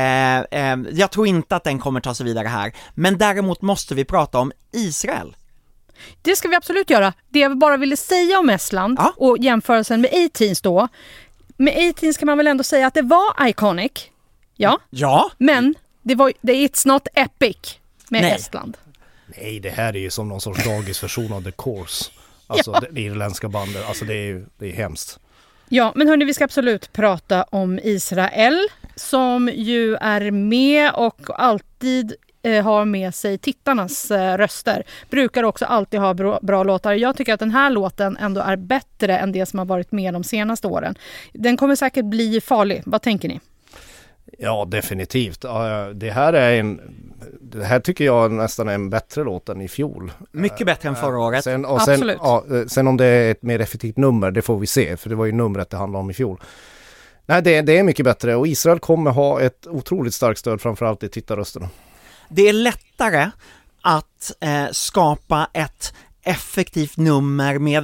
jag tror inte att den kommer ta sig vidare här. Men däremot måste vi prata om Israel. Det ska vi absolut göra. Det jag bara ville säga om Estland och jämförelsen med A-Teens då. Med A-Teens kan man väl ändå säga att det var iconic. Ja. Men it's not epic med Estland. Nej, det här är ju som någon sorts dagisversion av The Course. Alltså det irländska bandet. Alltså det är hemskt. Ja, men hörni, vi ska absolut prata om Israel som ju är med och alltid har med sig tittarnas röster. Brukar också alltid ha bra låtar. Jag tycker att den här låten ändå är bättre än det som har varit med de senaste åren. Den kommer säkert bli farlig. Vad tänker ni? Ja, definitivt. Det här tycker jag nästan är en bättre låt än i fjol. Mycket bättre än förra året. Sen om det är ett mer effektivt nummer, det får vi se. För det var ju numret det handlade om i fjol. Nej, det är mycket bättre. Och Israel kommer ha ett otroligt starkt stöd, framförallt i tittarrösterna. Det är lättare att skapa ett effektivt nummer med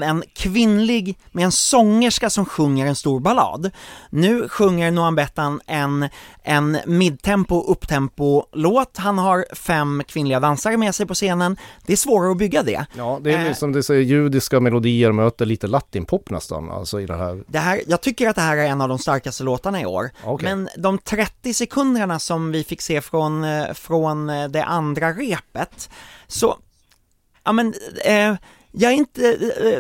en sångerska som sjunger en stor ballad. Nu sjunger Noam Bettan en midtempo, upptempo låt. Han har 5 kvinnliga dansare med sig på scenen. Det är svårare att bygga det. Ja, det är som det säger, judiska melodier möter lite latinpop nästan, alltså i det här. Jag tycker att det här är en av de starkaste låtarna i år. Okay. Men de 30 sekunderna som vi fick se från det andra repet, så jag är inte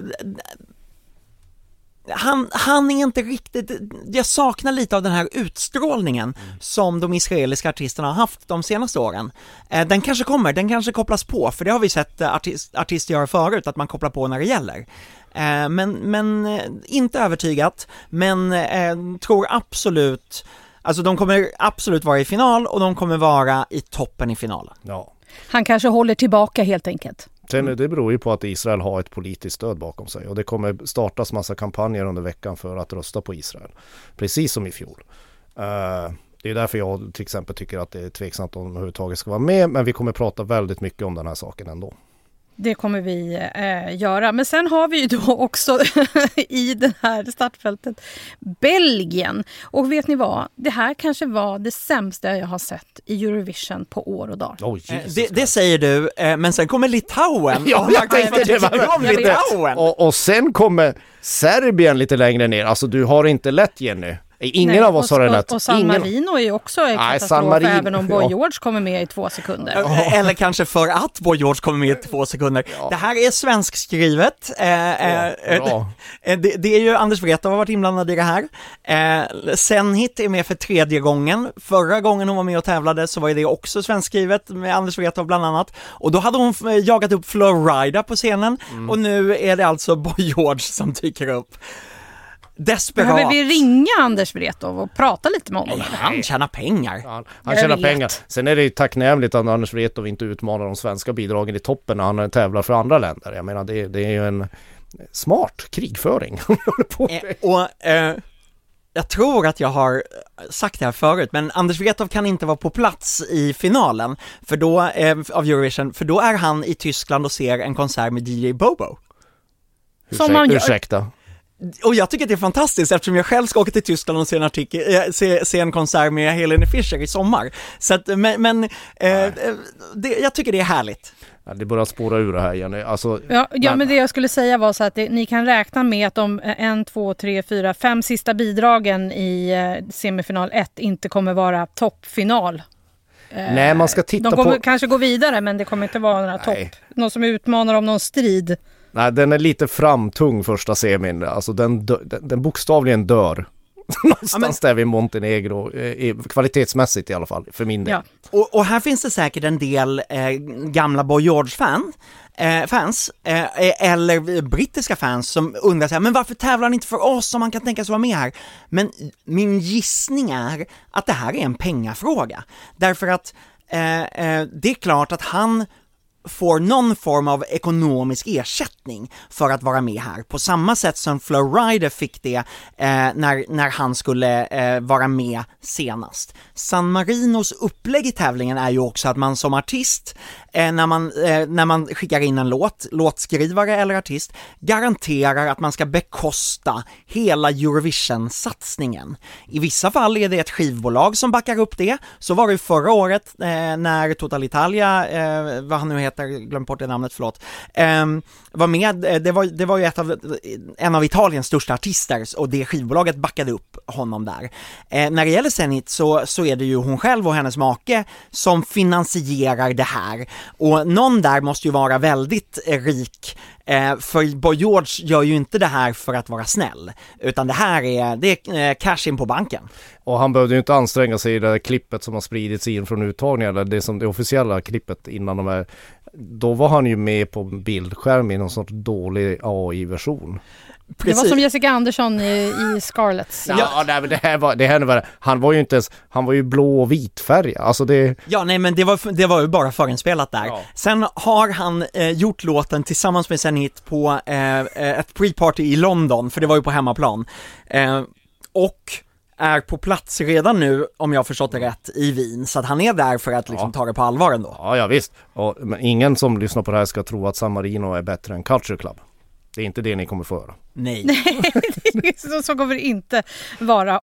han är inte riktigt, jag saknar lite av den här utstrålningen som de israeliska artisterna har haft de senaste åren. Den kanske kopplas på, för det har vi sett artister göra förut, att man kopplar på när det gäller. Men inte övertygat, men tror absolut, alltså de kommer absolut vara i final och de kommer vara i toppen i finalen. Ja. Han kanske håller tillbaka helt enkelt. Sen det beror ju på att Israel har ett politiskt stöd bakom sig och det kommer startas massa kampanjer under veckan för att rösta på Israel. Precis som i fjol. Det är därför jag till exempel tycker att det är tveksamt om de överhuvudtaget ska vara med, men vi kommer prata väldigt mycket om den här saken ändå. Det kommer vi göra. Men sen har vi ju då också i det här startfältet Belgien. Och vet ni vad? Det här kanske var det sämsta jag har sett i Eurovision på år och dag. Det säger du, men sen kommer Litauen. Ja, jag tänkte det var Litauen. Och sen kommer Serbien lite längre ner. Alltså du har inte lätt, Jenny. Ingen av oss har det lätt. Och San Marino är ju också en katastrof, även om Boy George kommer med i 2 sekunder. Eller kanske för att Boy George kommer med i 2 sekunder. Ja. Det här är svenskskrivet. Det är ju Anders Wrethov har varit inblandad i det här. Senhit är med för 3:e gången. Förra gången hon var med och tävlade så var det också svenskskrivet med Anders Wrethov bland annat. Och då hade hon jagat upp Florida på scenen. Och nu är det alltså Boy George som dyker upp. Desperat. Behöver vi ringa Anders Wrethov och prata lite med honom? Han tjänar pengar. Ja, han tjänar pengar. Sen är det ju tacknämligt att Anders Wrethov inte utmanar de svenska bidragen i toppen när han tävlar för andra länder. Jag menar, det är ju en smart krigföring. Jag tror att jag har sagt det här förut, men Anders Wrethov kan inte vara på plats i finalen för då, av Eurovision, för då är han i Tyskland och ser en konsert med DJ Bobo. Ursäkta. Och jag tycker att det är fantastiskt eftersom jag själv ska åka till Tyskland och se en konsert med Helene Fischer i sommar. Så att, jag tycker det är härligt. Ja, det börjar spåra ur det här, Jenny. Alltså, men det jag skulle säga var så att ni kan räkna med att de 1, 2, 3, 4, 5 sista bidragen i semifinal 1 inte kommer vara toppfinal. Nej, man ska titta på... De kommer kanske gå vidare, men det kommer inte vara några någon som utmanar om någon strid. Nej, den är lite framtung första semin. Alltså den bokstavligen dör någonstans där vid Montenegro, kvalitetsmässigt i alla fall, för min del. Ja. Och här finns det säkert en del gamla Boy George-fans eller brittiska fans som undrar så här, men varför tävlar han inte för oss om man kan tänka sig vara med här? Men min gissning är att det här är en pengafråga. Därför att det är klart att han får någon form av ekonomisk ersättning för att vara med här. På samma sätt som Flo Rida fick det när han skulle vara med senast. San Marinos upplägg i tävlingen är ju också att man som artist, när man skickar in en låtskrivare eller artist, garanterar att man ska bekosta hela Eurovision-satsningen. I vissa fall är det ett skivbolag som backar upp det. Så var det förra året när Total Italia, vad han nu heter, glöm bort det namnet, förlåt, var med. Det var ju en av Italiens största artister, och det skivbolaget backade upp honom där. När det gäller Zenit så är det ju hon själv och hennes make som finansierar det här, och någon där måste ju vara väldigt rik, för Boy George gör ju inte det här för att vara snäll, utan det är cash in på banken. Och han behövde ju inte anstränga sig i det där klippet som har spridits in från uttagningen, eller det officiella klippet innan då var han ju med på bildskärm i någon sorts dålig AI-version. Det var som Jessica Andersson i Scarlets. Ja, nej, men han var ju inte ens, han var ju blå och vitfärg. Alltså det... Ja, nej, men det var ju bara förinspelat där. Ja. Sen har han gjort låten tillsammans med Zenit på ett pre-party i London, för det var ju på hemmaplan. Och är på plats redan nu, om jag har förstått det rätt, i Wien. Så att han är där för att liksom ta det på allvar ändå. Ja, visst. Men ingen som lyssnar på det här ska tro att San Marino är bättre än Culture Club. Det är inte det ni kommer få höra. Nej. Så kommer det inte vara.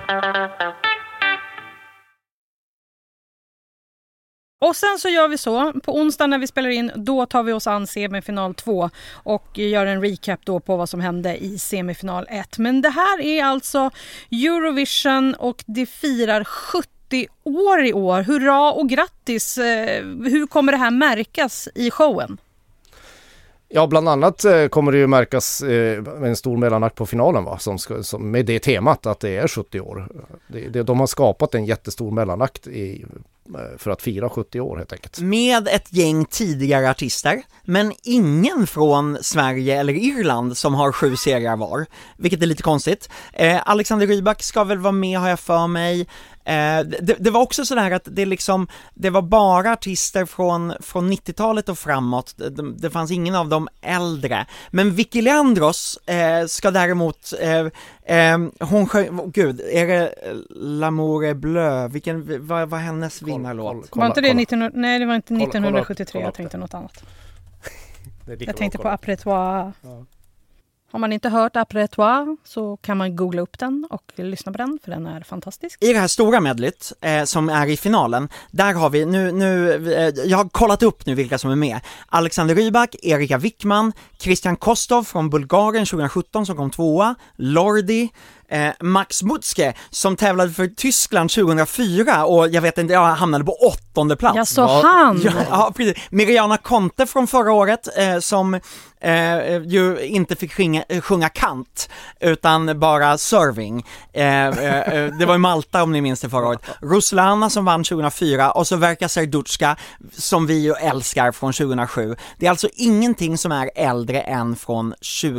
Och sen så gör vi så, på onsdag när vi spelar in, då tar vi oss an semifinal 2 och gör en recap då på vad som hände i semifinal 1. Men det här är alltså Eurovision och det firar 70 år i år. Hurra och grattis! Hur kommer det här märkas i showen? Ja, bland annat kommer det ju märkas med en stor mellanakt på finalen, va? Som med det temat att det är 70 år. De har skapat en jättestor mellanakt för att fira 70 år helt enkelt. Med ett gäng tidigare artister, men ingen från Sverige eller Irland som har 7 serier var, vilket är lite konstigt. Alexander Rybak ska väl vara med, har jag för mig. Det var också sådär att det var bara artister från 90-talet och framåt. Det fanns ingen av dem äldre. Men Vicky Leandros ska däremot hon gud, är det L'amour est bleu? Vad var hennes vinnarlåt? Var inte det 1900? Nej, det var inte 1973. Kolla, jag tänkte något annat. Jag tänkte på Après toi. Ja. Har man inte hört Après toi så kan man googla upp den och lyssna på den, för den är fantastisk. I det här stora medlet som är i finalen, där har vi jag har kollat upp nu vilka som är med. Alexander Rybak, Erika Wickman, Christian Kostov från Bulgarien 2017 som kom 2:a, Lordi, Max Mutzke som tävlade för Tyskland 2004 och jag vet inte, jag hamnade på 8:e plats. Ja, så han! Ja, precis. Miriana Conte från förra året som ju inte fick sjunga kant utan bara serving. Det var i Malta om ni minns det förra året. Ruslana som vann 2004 och så Verka Serduchka som vi ju älskar från 2007. Det är alltså ingenting som är äldre än från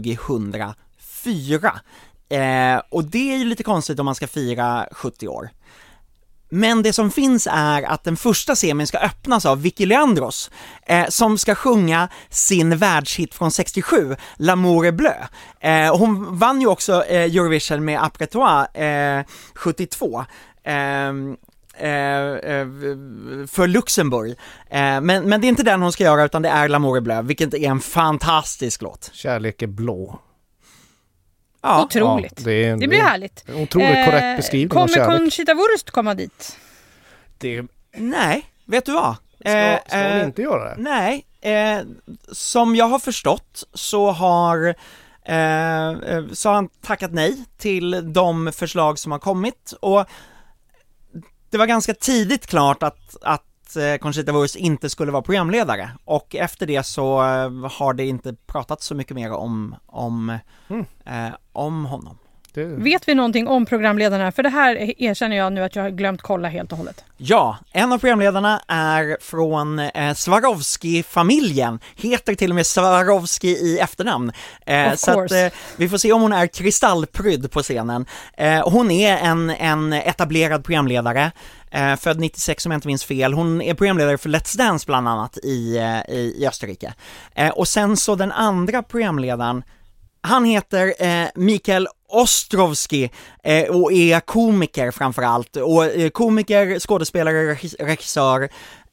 2004. Och det är ju lite konstigt om man ska fira 70 år. Men det som finns är att den första semin ska öppnas av Vicky Leandros som ska sjunga sin världshit från 67, L'amour est bleu. Hon vann ju också Eurovision med Après toi 72 för Luxemburg. Men det är inte den hon ska göra, utan det är L'amour est bleu, vilket är en fantastisk låt. Kärlek är blå. Ja, otroligt. Ja, det blir härligt. Otroligt korrekt beskrivning. Kommer Conchita Wurst komma dit? Nej, vet du vad? Ska hon inte göra det? Nej, som jag har förstått så har han tackat nej till de förslag som har kommit, och det var ganska tidigt klart att Conchita Wurst inte skulle vara programledare, och efter det så har det inte pratat så mycket mer om honom. Vet vi någonting om programledarna? För det här erkänner jag nu att jag har glömt kolla helt och hållet. Ja, en av programledarna är från Swarovski-familjen, heter till och med Swarovski i efternamn. Så att, vi får se om hon är kristallprydd på scenen. Hon är en etablerad programledare, född 96 om jag inte minns fel. Hon är programledare för Let's Dance bland annat i Österrike. Och sen så den andra programledaren, han heter Mikael Ostrovsky och är komiker framförallt. Och komiker, skådespelare, regissör,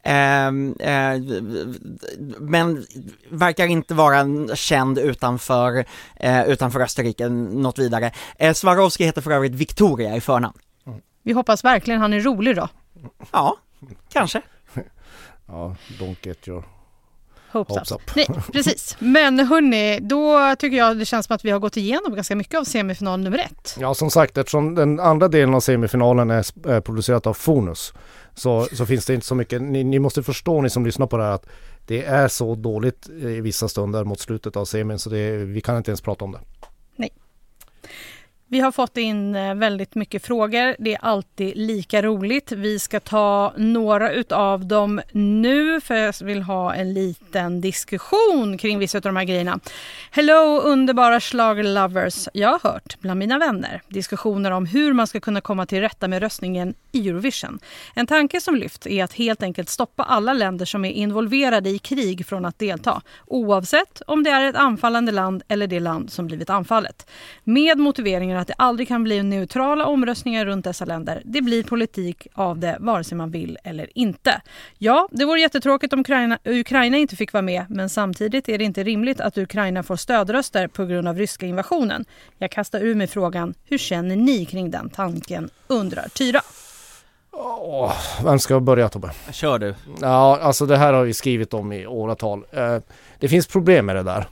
men verkar inte vara känd utanför Österrike något vidare. Swarovski heter för övrigt Victoria i förnamn. Vi hoppas verkligen han är rolig då. Ja, kanske. Ja, don't get your hopes up. Nej, precis. Men hörni, då tycker jag det känns som att vi har gått igenom ganska mycket av semifinal nummer 1. Ja, som sagt, eftersom den andra delen av semifinalen är producerat av Fonus så finns det inte så mycket. Ni måste förstå, ni som lyssnar på det här, att det är så dåligt i vissa stunder mot slutet av semin så vi kan inte ens prata om det. Nej. Vi har fått in väldigt mycket frågor. Det är alltid lika roligt. Vi ska ta några utav dem nu för jag vill ha en liten diskussion kring vissa av de här grejerna. Hello underbara schlagerlovers. Jag har hört bland mina vänner diskussioner om hur man ska kunna komma till rätta med röstningen i Eurovision. En tanke som lyft är att helt enkelt stoppa alla länder som är involverade i krig från att delta, oavsett om det är ett anfallande land eller det land som blivit anfallet. Med motiveringen att det aldrig kan bli neutrala omröstningar runt dessa länder. Det blir politik av det vare sig man vill eller inte. Ja, det vore jättetråkigt om Ukraina inte fick vara med, men samtidigt är det inte rimligt att Ukraina får stödröster på grund av ryska invasionen. Jag kastar ur mig frågan, hur känner ni kring den tanken, undrar Tyra. Vem ska börja, Tobbe? Kör du. Ja, alltså det här har vi skrivit om i åratal. Det finns problem med det där.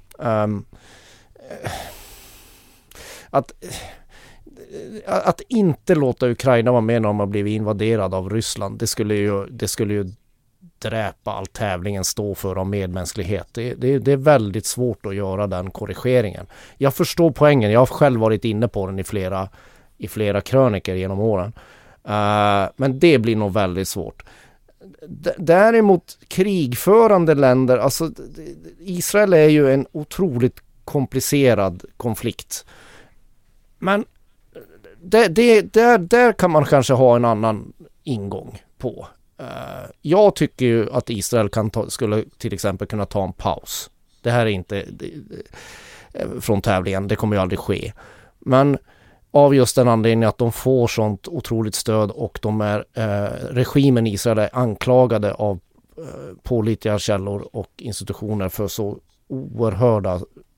Att inte låta Ukraina vara med när de har blivit invaderad av Ryssland, det skulle ju dräpa all tävlingen stå för av medmänsklighet. Det är väldigt svårt att göra den korrigeringen. Jag förstår poängen, jag har själv varit inne på den i flera kröniker genom åren. Men det blir nog väldigt svårt. Däremot krigförande länder, alltså Israel är ju en otroligt komplicerad konflikt. Men där kan man kanske ha en annan ingång på. Jag tycker ju att Israel skulle till exempel kunna ta en paus. Det här är inte från tävlingen, det kommer ju aldrig ske. Men av just den anledningen att de får sånt otroligt stöd och regimen i Israel är anklagade av pålitliga källor och institutioner för så oerhörda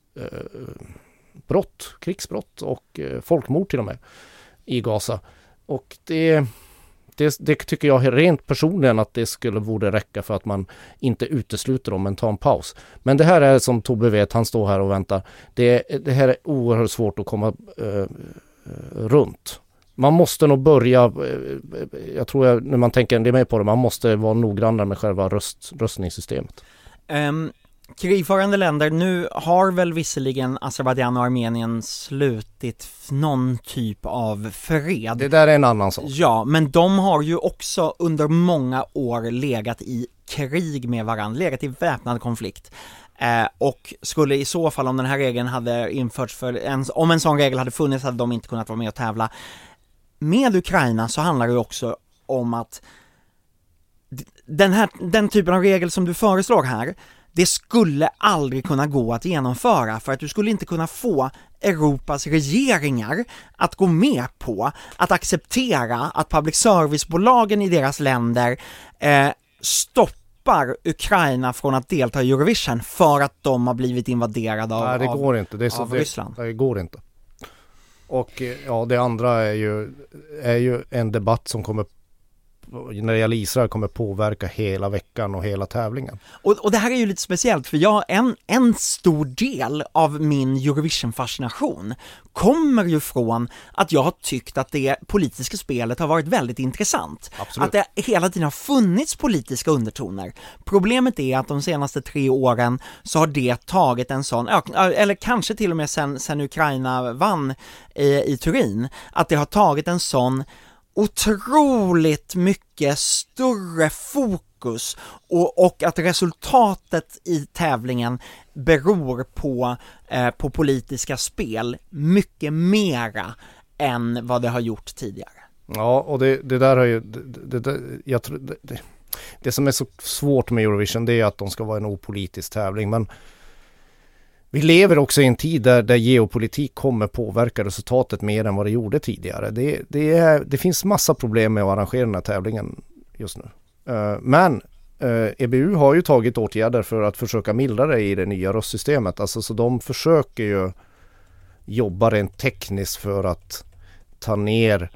brott, krigsbrott och folkmord till och med i Gaza. Och det tycker jag rent personligen att det borde räcka för att man inte utesluter dem men tar en paus. Men det här är som Tobbe vet, han står här och väntar. Det här är oerhört svårt att komma runt. Man måste nog börja, jag tror när man tänker det med på det, man måste vara noggrannare med själva röstningssystemet. Krigförande länder, nu har väl visserligen Azerbaijan och Armenien slutit någon typ av fred. Det där är en annan sak. Ja, men de har ju också under många år legat i krig med varandra, legat i väpnad konflikt. Och skulle i så fall, om den här regeln hade införts om en sån regel hade funnits, hade de inte kunnat vara med och tävla. Med Ukraina så handlar det också om att den typen av regel som du föreslår här, det skulle aldrig kunna gå att genomföra, för att du skulle inte kunna få Europas regeringar att gå med på att acceptera att public service-bolagen i deras länder stoppar Ukraina från att delta i Eurovision för att de har blivit invaderade av Ryssland. Nej, det går inte. Det går inte. Och ja, det andra är ju en debatt som kommer när det gäller Israel kommer påverka hela veckan och hela tävlingen. Och det här är ju lite speciellt, för en stor del av min Eurovision-fascination kommer ju från att jag har tyckt att det politiska spelet har varit väldigt intressant. Absolut. Att det hela tiden har funnits politiska undertoner. Problemet är att de senaste 3 åren så har det tagit en sån, eller kanske till och med sen Ukraina vann i Turin, att det har tagit en sån otroligt mycket större fokus och att resultatet i tävlingen beror på politiska spel mycket mera än vad det har gjort tidigare. Ja, och det där har ju jag tror det som är så svårt med Eurovision, det är att de ska vara en opolitisk tävling, men vi lever också i en tid där geopolitik kommer påverka resultatet mer än vad det gjorde tidigare. Det finns massa problem med att arrangera den här tävlingen just nu. Men EBU har ju tagit åtgärder för att försöka mildra det i det nya röstsystemet. Alltså, så de försöker ju jobba rent tekniskt för att ta ner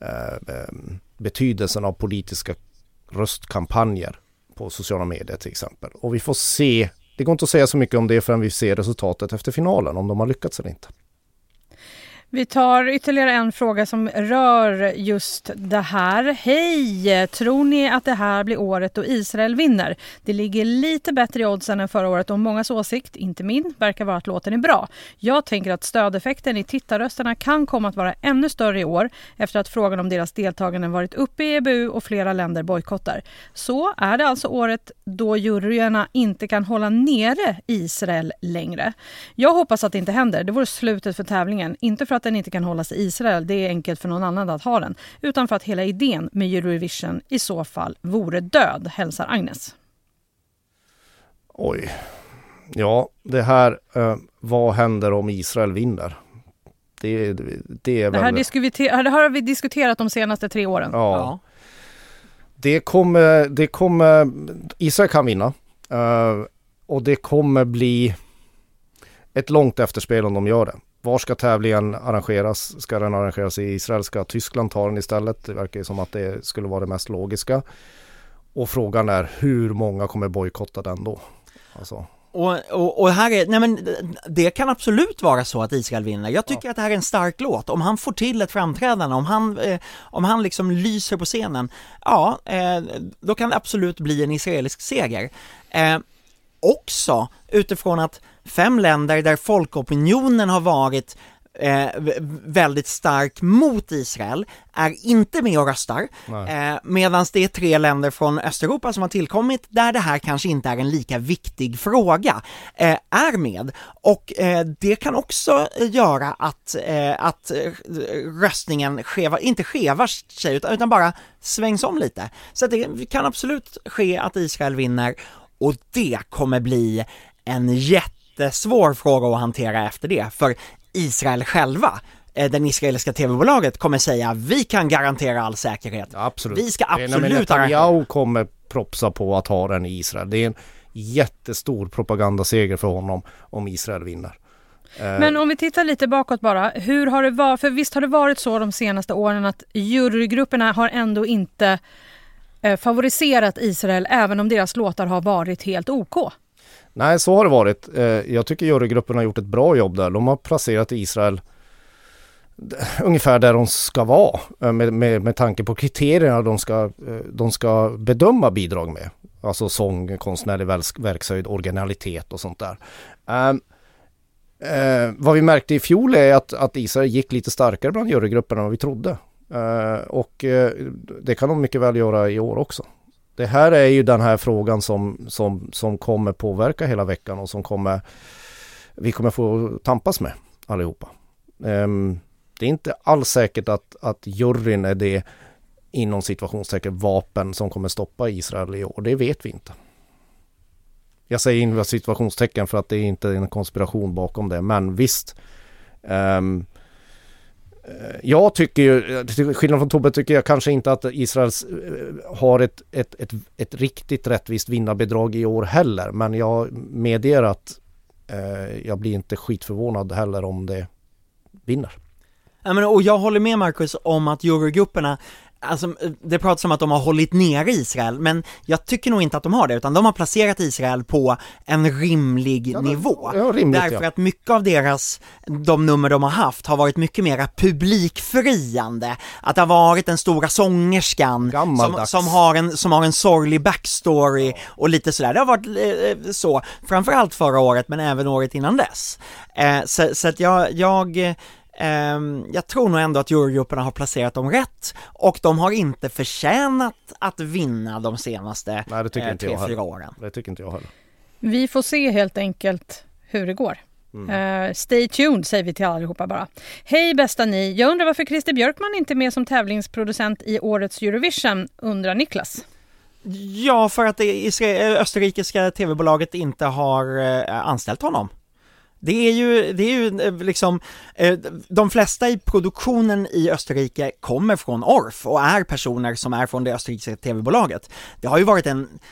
betydelsen av politiska röstkampanjer på sociala medier till exempel. Och vi får se. Det går inte att säga så mycket om det förrän vi ser resultatet efter finalen, om de har lyckats eller inte. Vi tar ytterligare en fråga som rör just det här. Hej! Tror ni att det här blir året då Israel vinner? Det ligger lite bättre i oddsen än förra året och mångas åsikt, inte min, verkar vara att låten är bra. Jag tänker att stödeffekten i tittarrösterna kan komma att vara ännu större i år efter att frågan om deras deltagande varit uppe i EBU och flera länder bojkottar. Så är det alltså året då juryerna inte kan hålla nere Israel längre. Jag hoppas att det inte händer. Det vore slutet för tävlingen. Inte för att den inte kan hållas i Israel, det är enkelt för någon annan att ha den, utan för att hela idén med Eurovision i så fall vore död, hälsar Agnes. Oj. Ja, det här, vad händer om Israel vinner? Det här har vi diskuterat de senaste 3 åren. Ja. Det kommer Israel kan vinna. Och det kommer bli ett långt efterspel om de gör det. Var ska tävlingen arrangeras? Ska den arrangeras i Israel? Ska Tyskland ta den istället? Det verkar ju som att det skulle vara det mest logiska. Och frågan är hur många kommer bojkotta den då? Alltså. Och här är, nej men det kan absolut vara så att Israel vinner. Jag tycker att det här är en stark låt. Om han får till ett framträdande, om han liksom lyser på scenen, då kan det absolut bli en israelisk seger. Också utifrån att 5 länder där folkopinionen har varit väldigt stark mot Israel är inte med och röstar, medan det är 3 länder från Östeuropa som har tillkommit där det här kanske inte är en lika viktig fråga är med, och det kan också göra att röstningen inte skevar sig utan bara svängs om lite, så att det kan absolut ske att Israel vinner, och det kommer bli en jättesvår fråga att hantera efter det, för Israel själva, den israeliska tv-bolaget, kommer säga vi kan garantera all säkerhet. Ja, absolut. Vi ska absolut Netanyahu kommer propsa på att ha den i Israel. Det är en jättestor propagandaseger för honom om Israel vinner. Men om vi tittar lite bakåt bara, hur har det varit? För visst har det varit så de senaste åren att jurygrupperna har ändå inte favoriserat Israel även om deras låtar har varit helt OK. Nej, så har det varit. Jag tycker jurygruppen har gjort ett bra jobb där. De har placerat Israel ungefär där de ska vara med tanke på kriterierna de ska bedöma bidrag med. Alltså sång, konstnärlig verkshöjd, originalitet och sånt där. Vad vi märkte i fjol är att Israel gick lite starkare bland jurygrupperna än vad vi trodde. Och det kan de mycket väl göra i år också. Det här är ju den här frågan som kommer påverka hela veckan och som vi kommer få tampas med allihopa. Det är inte alls säkert att juryn är det inom situationstecken vapen som kommer stoppa Israel i år. Det vet vi inte. Jag säger inom situationstecken för att det är inte en konspiration bakom det. Men visst, jag tycker ju, till skillnad från Tobbe, tycker jag kanske inte att Israel har ett riktigt rättvist vinnarbidrag i år heller. Men jag medger att jag blir inte skitförvånad heller om det vinner. Ja, men, och jag håller med Marcus om att jurygrupperna Alltså, det pratas om att de har hållit ner Israel, men jag tycker nog inte att de har det, utan de har placerat Israel på en rimlig nivå. Därför att mycket av de nummer de har haft har varit mycket mer publikfriande. Att det har varit den stora sångerskan som har en sorglig backstory och lite sådär. Det har varit så, framförallt förra året, men även året innan dess. Så att jag tror nog ändå att jurygrupperna har placerat dem rätt, och de har inte förtjänat att vinna de senaste 3-4 åren. Det tycker inte jag heller. Vi får se helt enkelt hur det går. Stay tuned, säger vi till allihopa bara. Hej bästa ni, jag undrar varför Christer Björkman inte är med som tävlingsproducent i årets Eurovision, undrar Niklas. Ja, för att det österrikiska tv-bolaget inte har anställt honom. Det är ju liksom, de flesta i produktionen i Österrike kommer från ORF och är personer som är från det österrikiska tv-bolaget. Det har ju varit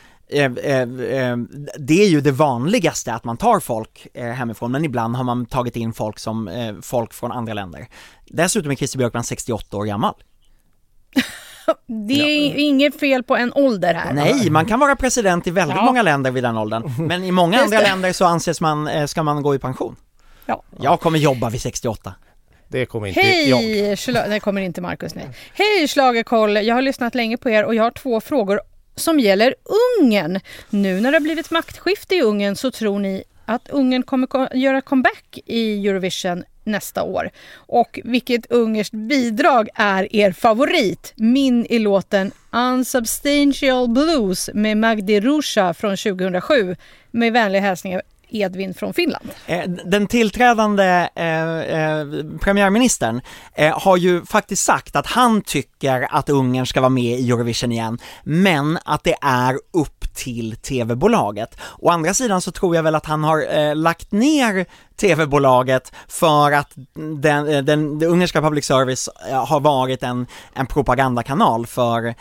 det är ju det vanligaste att man tar folk hemifrån, men ibland har man tagit in folk från andra länder. Dessutom är Christer Björkman 68 år gammal. Det är inget fel på en ålder här. Nej, man kan vara president i väldigt många länder vid den åldern. Men i många andra länder så anses ska man gå i pension. Ja. Jag kommer jobba vid 68. Det kommer inte jag. Det kommer inte Marcus, nej. Hej Schlagerkoll, jag har lyssnat länge på er och jag har 2 frågor som gäller Ungern. Nu när det har blivit maktskifte i Ungern, så tror ni att Ungern kommer göra comeback i Eurovision nästa år? Och vilket ungerskt bidrag är er favorit? Min i låten Unsubstantial Blues med Magdi Rusha från 2007. Med vänliga hälsningar Edvin från Finland. Den tillträdande premiärministern har ju faktiskt sagt att han tycker att Ungern ska vara med i Eurovision igen, men att det är upp till tv-bolaget. Å andra sidan så tror jag väl att han har lagt ner tv-bolaget för att den ungerska public service har varit en propagandakanal för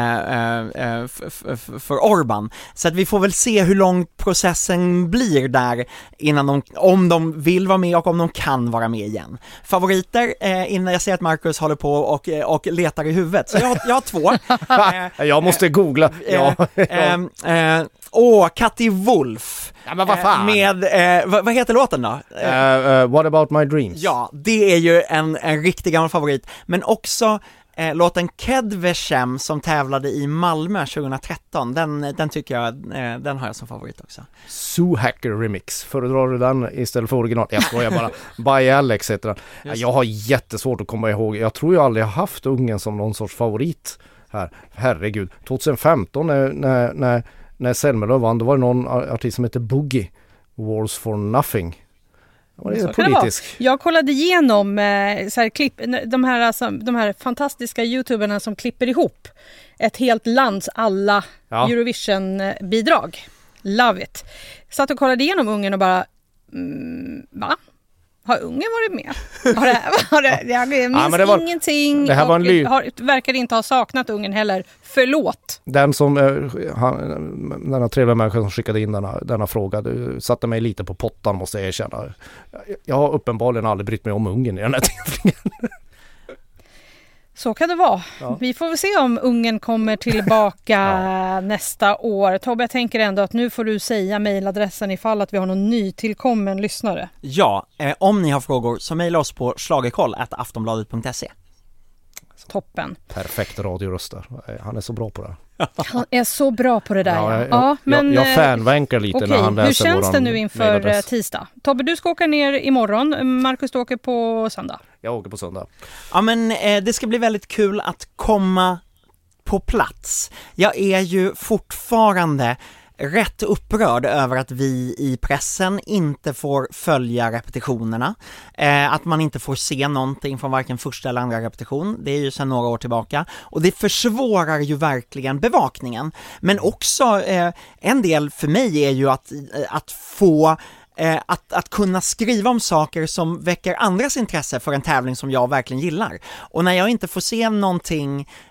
Orbán. Så att vi får väl se hur lång processen blir där innan om de vill vara med och om de kan vara med igen. Favoriter innan jag ser att Marcus håller på och letar i huvudet. Så jag har 2. Jag måste googla. Katti Wolf. Ja, men vad fan? Med, vad heter låten då? What about my dreams? Ja, det är ju en riktig gammal favorit. Men också låten Kedveshem som tävlade i Malmö 2013. Den tycker jag, den har jag som favorit också. Zoo Hacker Remix. Föredrar du den istället för original? Jag skojar bara. By Alex heter den. Jag har jättesvårt att komma ihåg. Jag tror jag aldrig har haft Ungern som någon sorts favorit här. Herregud. 2015 när Selmelöv vann, då var det någon artist som heter Boogie, Wars for Nothing. Det är politisk. Jag kollade igenom så här klipp, de här fantastiska youtuberna som klipper ihop ett helt lands alla Eurovision-bidrag. Love it. Satt och kollade igenom Ungern och bara va? Har Ungern varit med? Jag minns ingenting. Det här var verkar inte ha saknat Ungern heller. Förlåt. Den här trevliga människan som skickade in denna fråga, du satte mig lite på pottan, måste jag erkänna. Jag har uppenbarligen aldrig brytt mig om Ungern i den här tävlingen. Så kan det vara. Ja. Vi får väl se om Ungern kommer tillbaka nästa år. Tobbe, jag tänker ändå att nu får du säga mejladressen ifall att vi har någon nytillkommen lyssnare. Ja, om ni har frågor så mejla oss på schlagerkoll@aftonbladet.se. Toppen. Perfekt radioröster. Han är så bra på det. Han är så bra på det där. Jag fanvänkar lite när han läser. Hur känns det nu inför tisdag? Tobbe, du ska åka ner imorgon. Marcus, du åker på söndag. Jag åker på söndag. Ja, men det ska bli väldigt kul att komma på plats. Jag är ju fortfarande rätt upprörd över att vi i pressen inte får följa repetitionerna, att man inte får se någonting från varken första eller andra repetition. Det är ju sedan några år tillbaka och det försvårar ju verkligen bevakningen. Men också en del för mig är ju att få att kunna skriva om saker som väcker andras intresse för en tävling som jag verkligen gillar. Och när jag inte får se någonting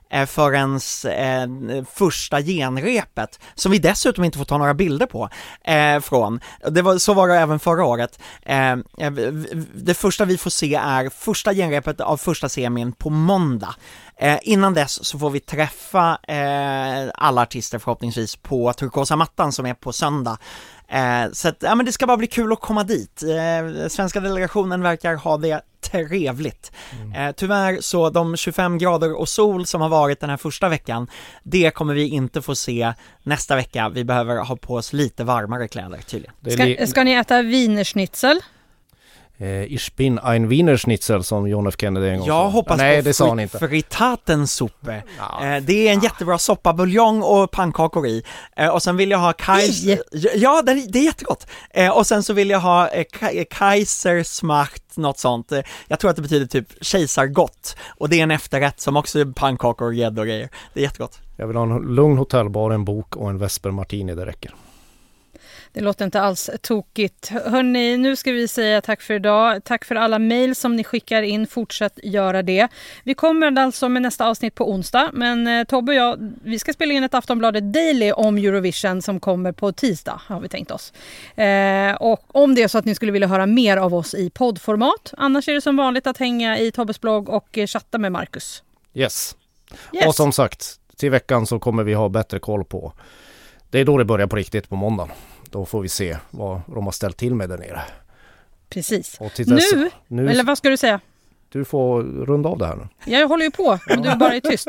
förrän första genrepet, som vi dessutom inte får ta några bilder på från. Så var det även förra året. Det första vi får se är första genrepet av första semin på måndag. Innan dess så får vi träffa alla artister förhoppningsvis på Turkosa mattan som är på söndag. Så att, men det ska bara bli kul att komma dit. Svenska delegationen verkar ha det trevligt. Tyvärr så de 25 grader och sol som har varit den här första veckan, det kommer vi inte få se nästa vecka. Vi behöver ha på oss lite varmare kläder tydligen. Ska ni äta wienerschnitzel? Ich bin ein Wienerschnitzel som John F. Kennedy en gång Jag sa. hoppas Nej, på det sa han inte. frittatensuppe. Det är en jättebra soppa, buljong och pannkakor i. Och sen vill jag ha ja, det är jättegott. Och sen så vill jag ha Kaisersmacht, något sånt. Jag tror att det betyder typ kejsargott. Och det är en efterrätt som också är pannkakor och gädda och grejer. Det är jättegott. Jag vill ha en lugn hotellbar, en bok och en Vesper Martini, det räcker. Det låter inte alls tokigt. Hörrni, nu ska vi säga tack för idag. Tack för alla mejl som ni skickar in. Fortsätt göra det. Vi kommer alltså med nästa avsnitt på onsdag. Men Tobbe och jag, vi ska spela in ett Aftonbladet Daily om Eurovision som kommer på tisdag, har vi tänkt oss. Och om det är så att ni skulle vilja höra mer av oss i poddformat. Annars är det som vanligt att hänga i Tobbes blogg och chatta med Marcus. Yes. Och som sagt, till veckan så kommer vi ha bättre koll på. Det är då det börjar på riktigt på måndagen. Då får vi se vad de har ställt till med där nere. Precis. Och nu, eller vad ska du säga? Du får runda av det här nu. Jag håller ju på, om du bara är tyst.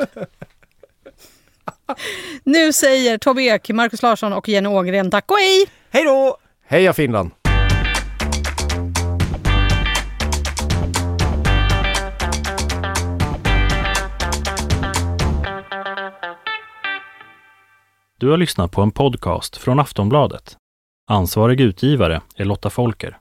Nu säger Tobbe Ek, Marcus Larsson och Jenny Ågren tack och hej! Hej då! Heja Finland! Du har lyssnat på en podcast från Aftonbladet. Ansvarig utgivare är Lotta Folker.